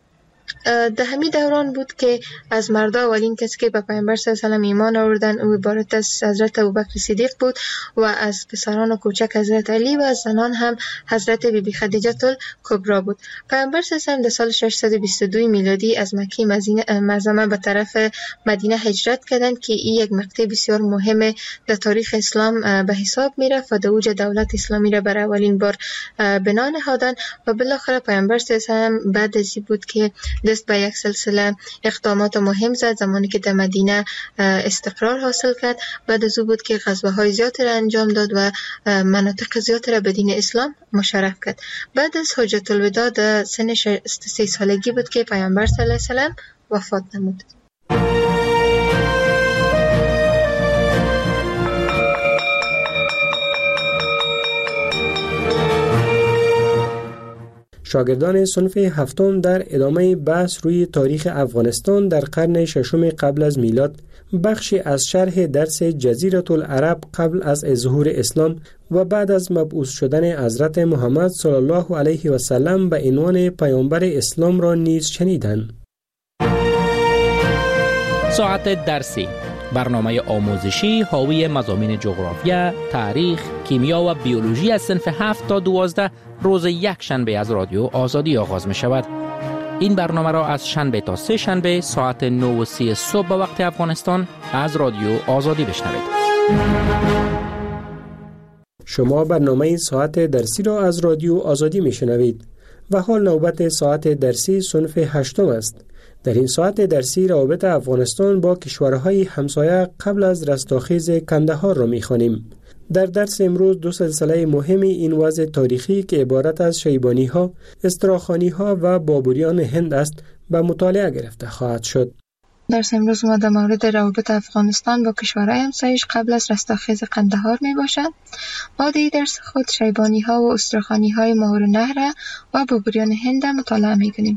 در همین دوران بود که از مردا اولین کسی که به پیامبر صلی الله علیه و سلم ایمان آوردن او عبارت از حضرت ابوبکر صدیق بود و از پسران و کوچک حضرت علی و از زنان هم حضرت بیبی خدیجه الکبری بود. پیامبر صلی الله علیه و سلم در سال 622 میلادی از مکه معظمه به طرف مدینه هجرت کردند که این یک مقطع بسیار مهم در تاریخ اسلام به حساب میرفت و در اوج دولت اسلامی را برای اولین بار بنا نهادند و بالاخره پیامبر صلی الله علیه و سلم بعد از این بود که دست به یک سلسله اقدامات مهم زد. زمانی که در مدینه استقرار حاصل کرد بعد از او بود که غزوه‌های زیادی را انجام داد و مناطق زیادی را به دین اسلام مشرف کرد. بعد از حجت الوداع در سن 63 سالگی بود که پیامبر صلی الله علیه و سلم وفات نمود. شاگردان صنف هفتم در ادامه بحث روی تاریخ افغانستان در قرن ششم قبل از میلاد بخشی از شرح درس جزیره العرب قبل از ظهور اسلام و بعد از مبعوث شدن حضرت محمد صلی الله علیه و سلم به عنوان پیامبر اسلام را نیز شنیدند. ساعت درسی، برنامه آموزشی حاوی مضامین جغرافیا، تاریخ، کیمیا و بیولوژی از صنف 7 تا 12 روز یک شنبه از رادیو آزادی آغاز می شود. این برنامه را از شنبه تا سه شنبه ساعت 9:30 صبح به وقت افغانستان از رادیو آزادی بشنوید. شما برنامه ساعت درسی را از رادیو آزادی می شنوید و حال نوبت ساعت درسی صنف 8 است. در این ساعت درسی روابط افغانستان با کشورهای همسایه قبل از رستاخیز کندهار را می‌خوانیم. در درس امروز دو سلسله مهم این وضع تاریخی که عبارت از شیبانی‌ها، استراخانی‌ها و بابریان هند است به مطالعه گرفته خواهد شد. درس امروز ما در مورد روابط افغانستان با کشورهای همسایش قبل از رستاخیز قندهار می باشد. ما در درس خود شیبانی‌ها و استراخانی‌های ماورالنهر و بابریان هند مطالعه می‌کنیم.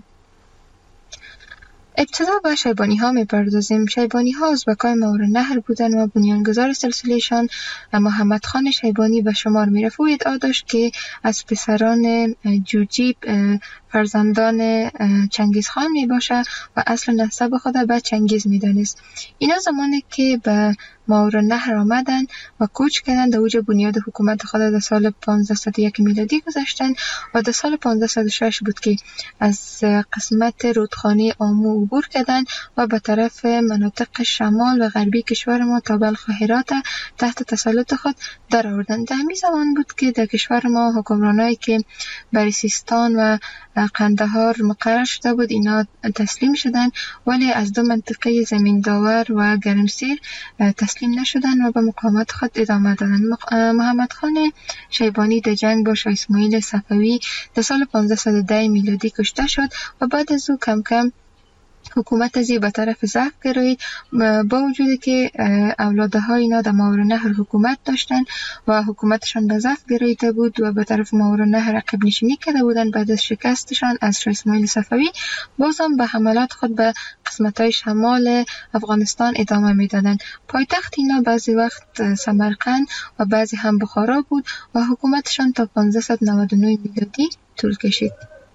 ابتدا به شیبانی‌ها می‌پردازیم. شیبانی‌ها ازبکای ماورالنهر بودند و بنیانگذار سلسله‌شان محمد خان شیبانی به شمار می‌رفت. او ادعا داشت که از پسران جوجیب فرزندان چنگیز خان می باشه و اصل نسب خود به چنگیز می دانست. اینا زمانی که به ماورالنهر آمدن و کوچ کردن. در اوج بنیاد حکومت خود در سال 1501 میلادی گذاشتن و در سال 1506 بود که از قسمت رودخانه آمو عبور کردن و به طرف مناطق شمال و غربی کشور ما تا بلخ و هرات تحت تسلط خود در آوردن. در همین زمان بود که در کشور ما حکمرانایی که بر سیستان و قندهار مقرر شده بود اینا تسلیم شدن، ولی از دو منطقه زمین داور و گرمسیر تسلیم نشدن و به مقاومت خود ادامه دادن. محمد خان شیبانی در جنگ با شاه اسماعیل صفوی در سال 1510 میلادی کشته شد و بعد از او کم کم حکومت ازی به طرف ضعف گرایید، با وجودی که اولادهای اینا در ماورالنهر حکومت داشتن و حکومتشان به ضعف گراییده بود و به طرف ماورالنهر عقب نشینی کرده بودن. بعد از شکستشان از شاه اسماعیل صفوی بازم به حملات خود به قسمت‌های شمال افغانستان ادامه میدادند. پایتخت اینا بعضی وقت سمرقند و بعضی هم بخارا بود و حکومتشان تا 1599 میلادی طول کشید.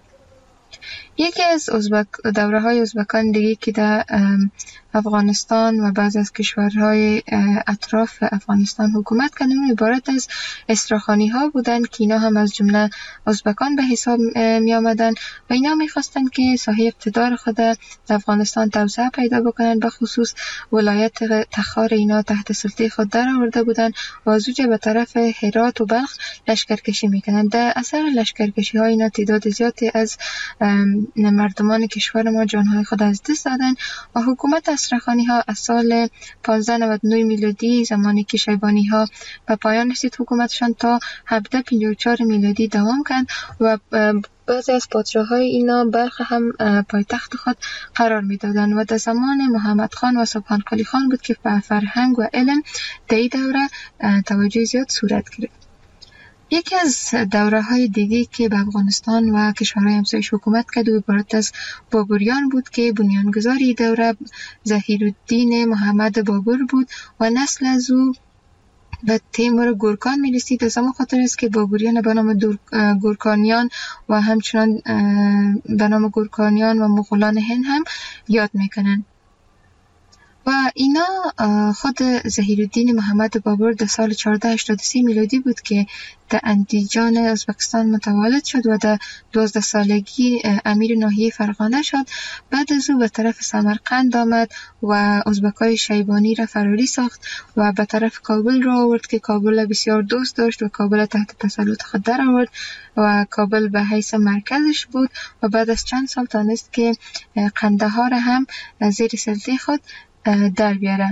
یکی از دوره های ازبکان دیگه که در افغانستان و بعض از کشورهای اطراف افغانستان حکومت کردن عبارت از استراخانی ها بودن که اینا هم از جمله ازبکان به حساب می آمدن و اینا می خواستن که ساحه اقتدار خود در افغانستان توسعه پیدا بکنن. به خصوص ولایت تخار اینا تحت سلطه خود در آورده بودن و از اوج به طرف هرات و بلخ لشکرکشی میکنن. در اثر لشکرکشی ها اینا تعداد زیادی از مردمان کشور ما جانهای خود از دست دادن و حکومت استراخانی ها از سال 1599 میلادی زمانی که شیبانی ها به پایان رسید حکومتشان تا 1754 میلادی دوام کرد و بعضی از پادشاه‌های اینا بلخ هم پایتخت خود قرار می‌دادند و در زمان محمد خان و سبحان قلی خان بود که به فرهنگ و علم در این دوره توجه زیاد صورت گرفت. یکی از دوره‌های دیگه که به افغانستان و کشورهای همسایش حکومت کرد و عبارت از بابریان بود که بنیانگذار دوره ظهیرالدین محمد بابر بود و نسل از او به تیمور گورکان می رسید. از همون خاطر است که بابریان به نام گورکانیان و همچنان به نام گورکانیان و مغولان هند هم یاد میکنن. و اینا خود ظهیرالدین محمد بابر در سال 1483 میلادی بود که در اندیجان ازبکستان متولد شد و در 12 سالگی امیر ناحیه فرغانه شد. بعد از او به طرف سمرقند آمد و ازبکای شیبانی را فراری ساخت و به طرف کابل را آورد که کابل بسیار دوست داشت و کابل تحت تسلط خود در آورد و کابل به حیث مرکزش بود و بعد از چند سال تانست که قندهار هم زیر سلطه خود در بیاره.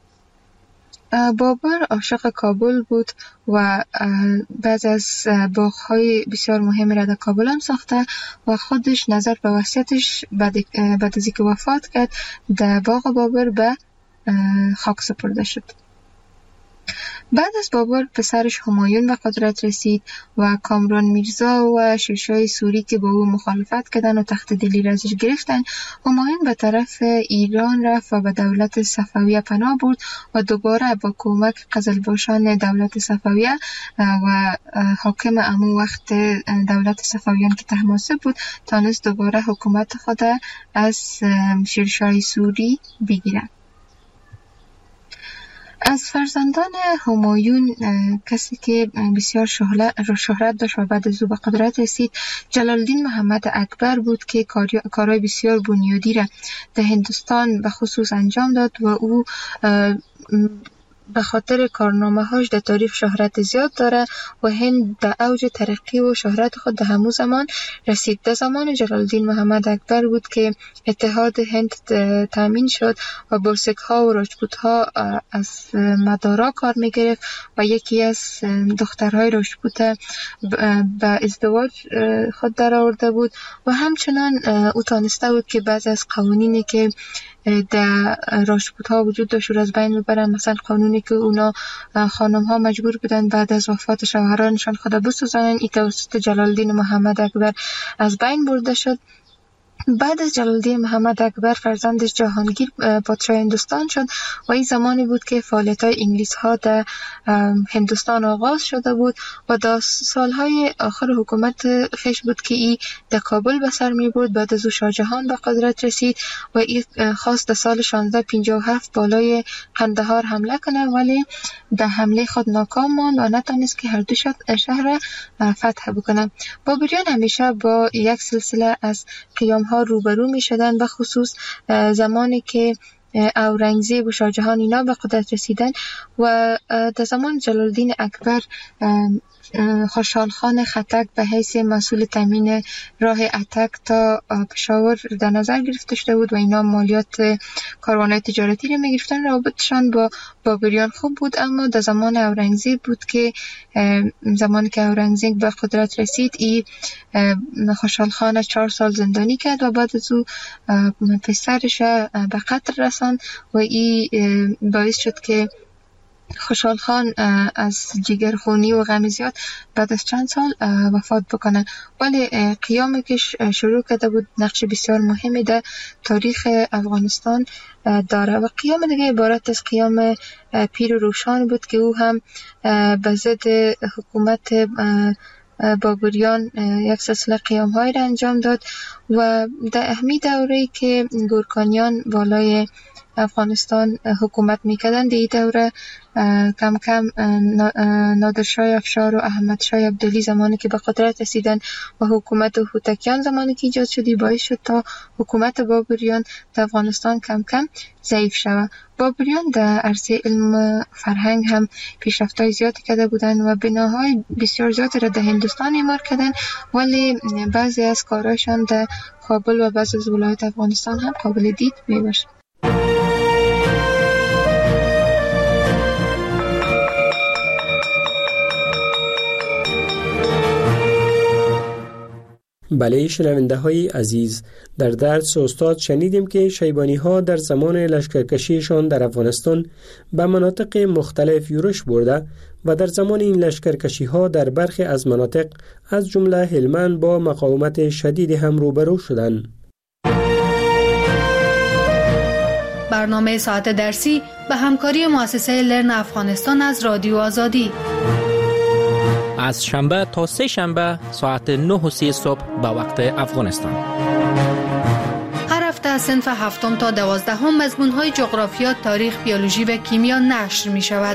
بابر عاشق کابل بود و بعض از باغ‌های بسیار مهم را در کابل هم ساخته و خودش نظر به وصیتش بعد از اینکه وفات کرد در باغ بابر به خاک سپرده شد. بعد از بابر پسرش همایون به قدرت رسید و کامران میرزا و شیرشاه سوری که با او مخالفت کردن و تخت دلی را ازش گرفتن. همایون به طرف ایران رفت و به دولت صفویه پناه برد و دوباره با کمک قزلباشان دولت صفویه و حاکم امو وقت دولت صفویان که طهماسب بود تانست دوباره حکومت خود از شیرشاه سوری بگیرد. از فرزندان همایون کسی که بسیار شهرت داشت و بعد از او به قدرت رسید جلالالدین محمد اکبر بود که کارهای بسیار بنیادی را در هندوستان به خصوص انجام داد و او به خاطر کارنامه هاش در تاریخ شهرت زیاد داره و هند در اوج ترقی و شهرت خود در همون زمان رسید. در زمان جلالالدین محمد اکبر بود که اتحاد هند تامین شد و بلسک ها و راجپوت ها از مدارا کار می گرفت و یکی از دخترهای راجپوت به ازدواج خود در آورده بود و همچنان او تانسته بود که بعضی از قوانینی که در راجپوت ها وجود داشت از بین ببرن. مثلا قانونی که اونا خانم ها مجبور بودن بعد از وفات شوهرانشان خود بسوزانن، این توسط جلالالدین محمد اکبر از بین برده شد بعد از جلال‌الدین محمد اکبر فرزندش جهانگیر پادشاه هندوستان شد و این زمانی بود که فعالیت‌های انگلیس‌ها در هندوستان آغاز شده بود و در سالهای آخر حکومت خیش بود که این در کابل به سر می‌برد. بعد از او شاهجهان به قدرت رسید و این خواست در سال 1657 بالای قندهار حمله کنه، ولی در حمله خود ناکام ماند و نتونست که هر دو شهر فتح بکنه. بابریان همیشه با یک سلسله از قیام‌ها روبرو می شدن، به خصوص زمانی که اورنگزیب و شاهجهان اینا به قدرت رسیدن و در زمان جلال‌الدین اکبر خوشحال خان خټک به حیث مسئول تامین راه اتک تا پشاور در نظر گرفته شده بود و اینا مالیات کاروان‌های تجارتی رو می‌گرفتن. رابطشان با بابریان خوب بود، اما در زمان اورنگزیب بود که زمانی که اورنگزیب به قدرت رسید این خوشحال خان 4 سال زندانی کرد و بعد از او پسرش به قتل رساند و این باعث شد که خوشحال خان از جگرخونی و غم زیاد بعد از چند سال وفات بکنه. ولی قیامی که شروع کرده بود نقش بسیار مهمی در تاریخ افغانستان داره و قیام دیگه عبارت از قیام پیر روشان بود که او هم به ضد حکومت بابریان یک سلسله قیام های را انجام داد و در اهمی دوره‌ای که گورکانیان بالای افغانستان حکومت میکردن در این دوره کم کم نادرشاه افشار و احمد شاه عبدالی زمانی که به قدرت رسیدن و حکومت هوتکیان زمانی که ایجاد شدی باعث شد تا حکومت بابریان در افغانستان کم کم ضعیف شود. بابریان در عرصه علم فرهنگ هم پیشرفت‌های زیادی کرده بودند و بناهای بسیار زیادی را در هندوستان اعمار کردند، ولی بعضی از کارهایشان در کابل و بعضی از ولایات افغانستان هم قابل دید میباشد. بله شنونده های عزیز، در درس استاد شنیدیم که شیبانی ها در زمان لشکرکشیشان در افغانستان به مناطق مختلف یورش برده و در زمان این لشکرکشی ها در برخی از مناطق از جمله هلمند با مقاومت شدید هم روبرو شدند. برنامه ساعت درسی به همکاری مؤسسه لرن افغانستان از رادیو آزادی از شنبه تا سه شنبه ساعت 9:30 صبح به وقت افغانستان. هر هفته از صنف 7 تا 12 مضمون‌های جغرافیا، تاریخ، بیولوژی و کیمیا نشر می شود.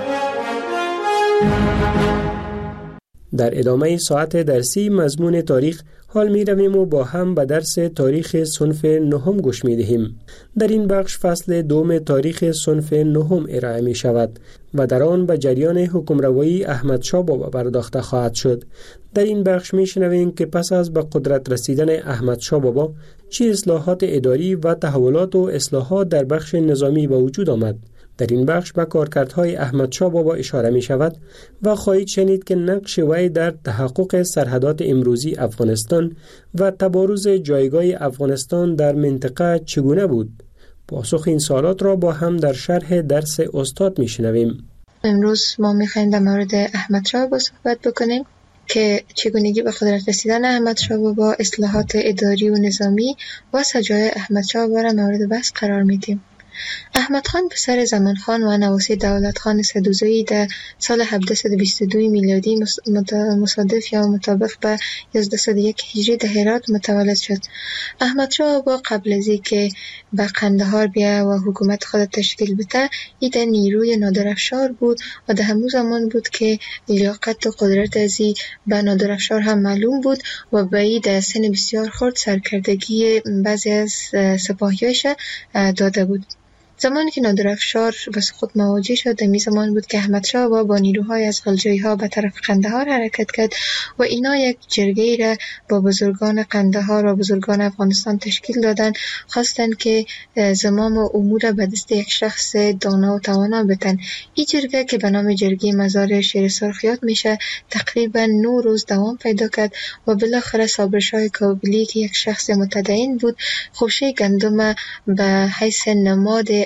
در ادامه ساعت درسی مضمون تاریخ حال می رویم و با هم به درس تاریخ صنف 9 گوش می دهیم. در این بخش فصل دوم تاریخ صنف 9 ارائه می شود و در آن به جریان حکمروایی احمد شاه بابا پرداخته خواهد شد. در این بخش می شنویم که پس از به قدرت رسیدن احمد شاه بابا چه اصلاحات اداری و تحولات و اصلاحات در بخش نظامی به وجود آمد. در این بخش به کارکردهای احمد شاه بابا اشاره می شود و خواهید شنید که نقش وی در تحقق سرحدات امروزی افغانستان و تبارز جایگاه افغانستان در منطقه چگونه بود. پاسخ این سوالات را با هم در شرح درس استاد می شنویم. امروز ما می خواهیم در مورد احمد شاه بابا صحبت بکنیم که چگونگی به قدرت رسیدن احمد شاه بابا، اصلاحات اداری و نظامی و سجای احمد شاه بابا را مورد بحث قرار میدیم. احمد خان پسر زمان خان و نواسی دولت خان سدوزایی در سال 1722 میلادی مصادف یا مطابق به 1101 هجری در هرات متولد شد. احمد شاه بابا قبل از اینکه به قندهار بیا و حکومت خود تشکیل بده، ای در نیروی نادرافشار بود و در همون زمان بود که لیاقت و قدرت ازی به نادرافشار هم معلوم بود و به ای در سن بسیار خرد سرکردگی بعضی از سپاهیاش داده بود. زمانی که نادرافشار به سقوط مواجه شد، در زمان بود که احمد شاه بابا با نیروهای از غلجایی ها به طرف قندهار حرکت کرد و اینا یک جرگه‌ای را با بزرگان قندهار و بزرگان افغانستان تشکیل دادن، خواستند که زمام و امور به دست یک شخص دانا و توانا بدن. این جرگه که به نام جرگه مزار شیر سرخ یاد میشه تقریبا 9 روز دوام پیدا کرد و بالاخره صابرشاه کابلی که یک شخص متدین بود، خوشه گندم به حیث نماد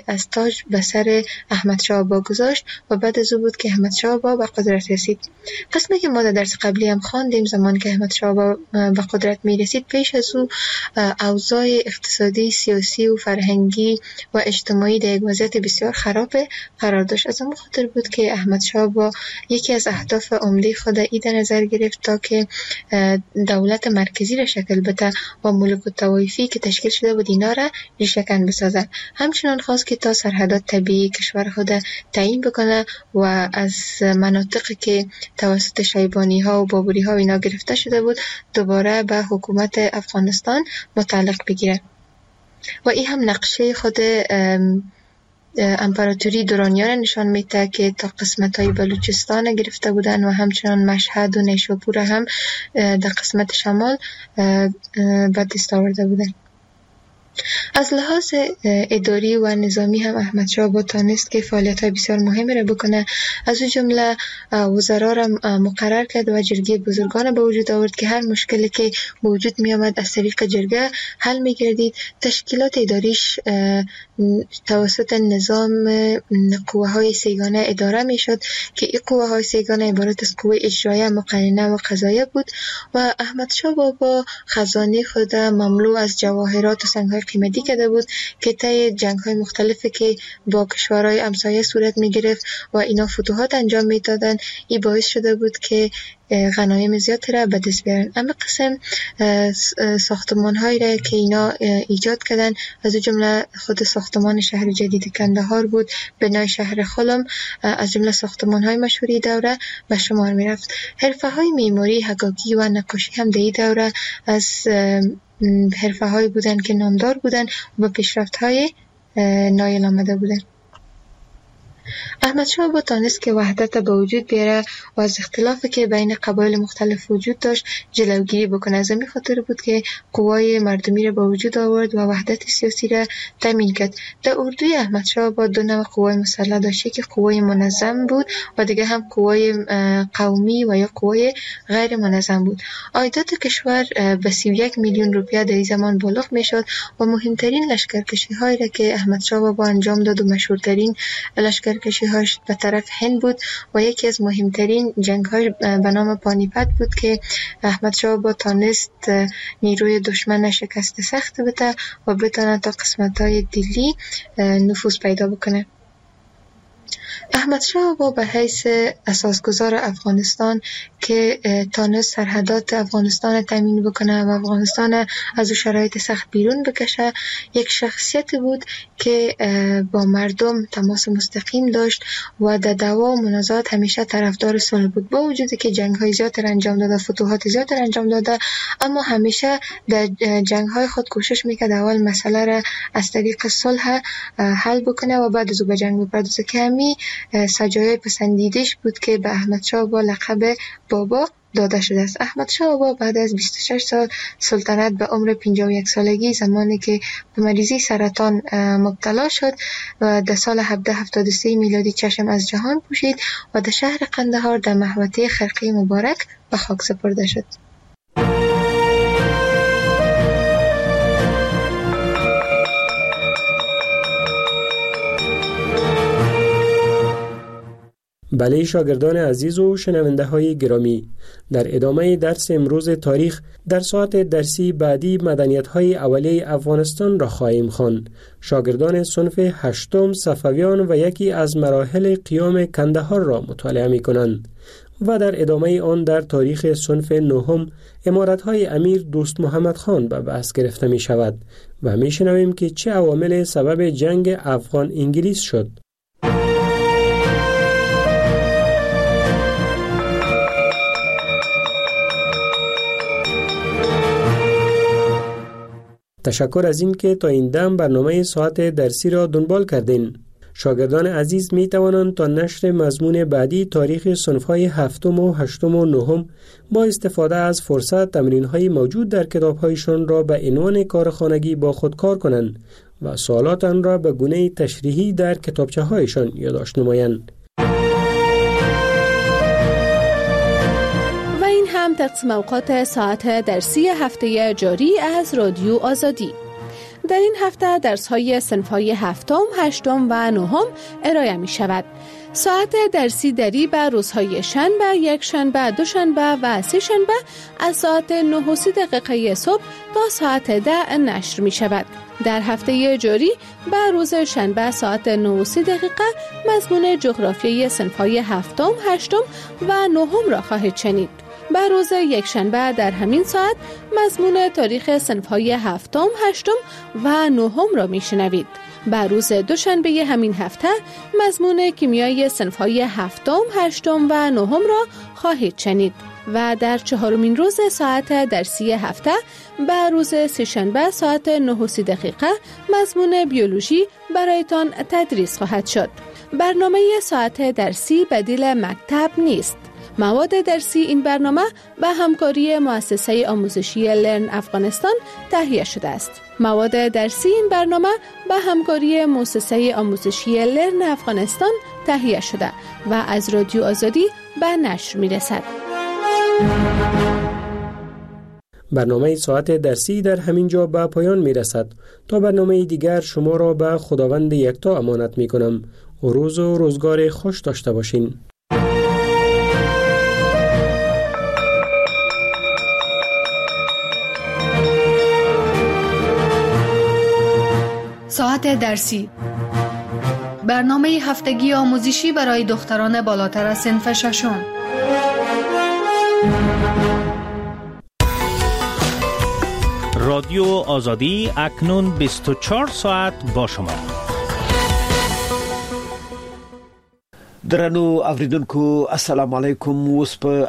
از تاج به سر احمد شاه بابا گذاشت و بعد از او بود که احمد شاه بابا به قدرت رسید. قسمی که ما در درس قبلی هم خواندیم، زمان که احمد شاه بابا به قدرت می رسید، پیش از او اوضاع اقتصادی، سیاسی و فرهنگی و اجتماعی در یک وضعیت بسیار خراب قرار داشت. از اون خاطر بود که احمد شاه بابا یکی از اهداف عمده خود ای در نظر گرفت تا که دولت مرکزی را شکل بده و ملوک الطوایفی که تشکیل شده بود اینا را ریشه‌کن بسازد. همچنان خواست که تا سرحدات طبیعی کشور خود تعیین بکنه و از مناطقی که توسط شیبانی ها و بابری ها اینا گرفته شده بود دوباره به حکومت افغانستان متعلق بگیره. و این هم نقشه خود امپراتوری درانیان نشان میده که تا قسمت های بلوچستان گرفته بودن و همچنان مشهد و نیشابور هم در قسمت شمال به دست آورده بودن. از لحاظ اداری و نظامی هم احمد شاه بابا تانست که فعالیت‌های بسیار مهمی را بکنه. از اون جمله وزرا را مقرر کرد و جرگه بزرگان به وجود آورد که هر مشکلی که به وجود می آمد از طریق جرگه حل می گردید. تشکیلات اداریش توسط نظام قوه های سیگانه اداره می شد که این قوه های سیگانه عبارت از قوه اجرایه، مقننه و قضاییه بود و احمد شاه بابا خزانه خود مملو از جواهرات و سنگ‌های قیمتی کرده بود که طی جنگ‌های مختلفی که با کشورهای همسایه صورت می‌گرفت و اینا فتوحات انجام می‌دادن، این باعث شده بود که غنایم زیادی را به دست بیارن. اما قسم ساختمان‌هایی را که اینا ایجاد کردن، از جمله خود ساختمان شهر جدید کندهار بود، بنای شهر خلم، از جمله ساختمان‌های مشهوری دوره به شمار می‌رفت. حرفه‌های معماری، حکاکی و نقاشی هم در این دوره از حرفه‌هایی بودن که نامدار بودن و به پیشرفت‌های نایل آمده بودن. احمد شاه بابا تانست که وحدت به وجود بیاره و از اختلافی که بین قبایل مختلف وجود داشت جلوگیری بکنه. از همین خاطر بود که قوای مردمی را به وجود آورد و وحدت سیاسی را تامین کرد. در اردوی احمد شاه بابا دو نوع قوای مسلح داشت، که قوای منظم بود و دیگه هم قوای قومی و یا قوای غیر منظم بود. عایدات کشور به 31 میلیون روپیه در این زمان بالغ میشد و مهمترین لشکرکشی‌هایی را که احمد شاه بابا انجام داد و مشهورترین لشکرکشی‌هاش به طرف هند بود و یکی از مهمترین جنگ‌ها به نام پانیپت بود که احمد شاه بابا تانست نیروی دشمن شکست سخت بده و بتونه تا قسمت‌های دلی نفوذ پیدا بکنه. احمد شاه بابا به حیث اساسگزار افغانستان که تانست سرحدات افغانستان تامین بکنه و افغانستان از شرایط سخت بیرون بکشه، یک شخصیت بود که با مردم تماس مستقیم داشت و در دعوا و منازعات همیشه طرفدار صلح بود. با وجودی که جنگ‌های زیاد انجام داده، فتوحات زیاد انجام داده، اما همیشه در جنگ‌های خود کوشش میکرد اول مسئله را از طریق صلح حل بکنه و بعد از او به جنگ بپردازه، که همین سجایای پسندیدش بود که به احمد شاه بابا لقب بابا داده شده است. احمد شاه بابا بعد از 26 سال سلطنت به عمر 51 سالگی، زمانی که به مریضی سرطان مبتلا شد و در سال 1773 میلادی چشم از جهان پوشید و در شهر قندهار در محوطه خرقه مبارک به خاک سپرده شد. بله شاگردان عزیز و شنونده های گرامی، در ادامه درس امروز تاریخ در ساعت درسی بعدی مدنیت های اولیه افغانستان را خواهیم خواند. شاگردان صنف 8 صفویان و یکی از مراحل قیام کندهار را مطالعه می کنند و در ادامه آن در تاریخ صنف 9 امارت های امیر دوست محمد خان به بحث گرفته می شود و می شنویم که چه عوامل سبب جنگ افغان انگلیس شد. تشکر از این که تا این دم برنامه ساعت درسی را دنبال کردین. شاگردان عزیز می توانند تا نشر مضمون بعدی تاریخ صنف‌های 7 و 8 و 9 با استفاده از فرصت تمرین‌های موجود در کتاب‌هایشان را به عنوان کارخانگی با خود کار کنند و سوالات آن را به گونه تشریحی در کتابچه‌هایشان یادداشت نمایند. تقسیم اوقات ساعت درسی هفته جاری از رادیو آزادی. در این هفته درس‌های صنف‌های هفتم، هشتم و نهم ارائه می‌شود. ساعت درسی دری به روزهای شنبه، یک شنبه، دوشنبه و سه شنبه از ساعت 9:30 صبح تا ساعت 10 نشر می شود. در هفته جاری به روز شنبه ساعت 9:30 مضمون جغرافیای صنف‌های هفتم، هشتم و نهم را خواهید شنید. به روز یک شنبه در همین ساعت مضمون تاریخ صنف‌های هفتم، هشتم و نهم را می شنوید. به روز دوشنبه همین هفته مضمون کیمیای صنف‌های هفتم، هشتم و نهم را خواهید شنید و در چهارمین روز ساعت درسی هفته به روز سه‌شنبه ساعت 9:30 مضمون بیولوژی برایتان تدریس خواهد شد. برنامه ساعت درسی بدیل مکتب نیست. مواد درسی این برنامه به همکاری مؤسسه آموزشی لرن افغانستان تهیه شده است. مواد درسی این برنامه به همکاری مؤسسه آموزشی لرن افغانستان تهیه شده و از رادیو آزادی به نشر می رسد. برنامه ساعت درسی در همین جا به پایان می رسد. تا برنامه دیگر شما را به خداوند یکتا امانت می کنم. روز و روزگار خوش داشته باشین. ساعت درسی، برنامه هفتگی آموزشی برای دختران بالاتر از صنف ششم. رادیو آزادی اکنون 24 ساعت با شما. درنو اوریدونکو السلام علیکم. اوس په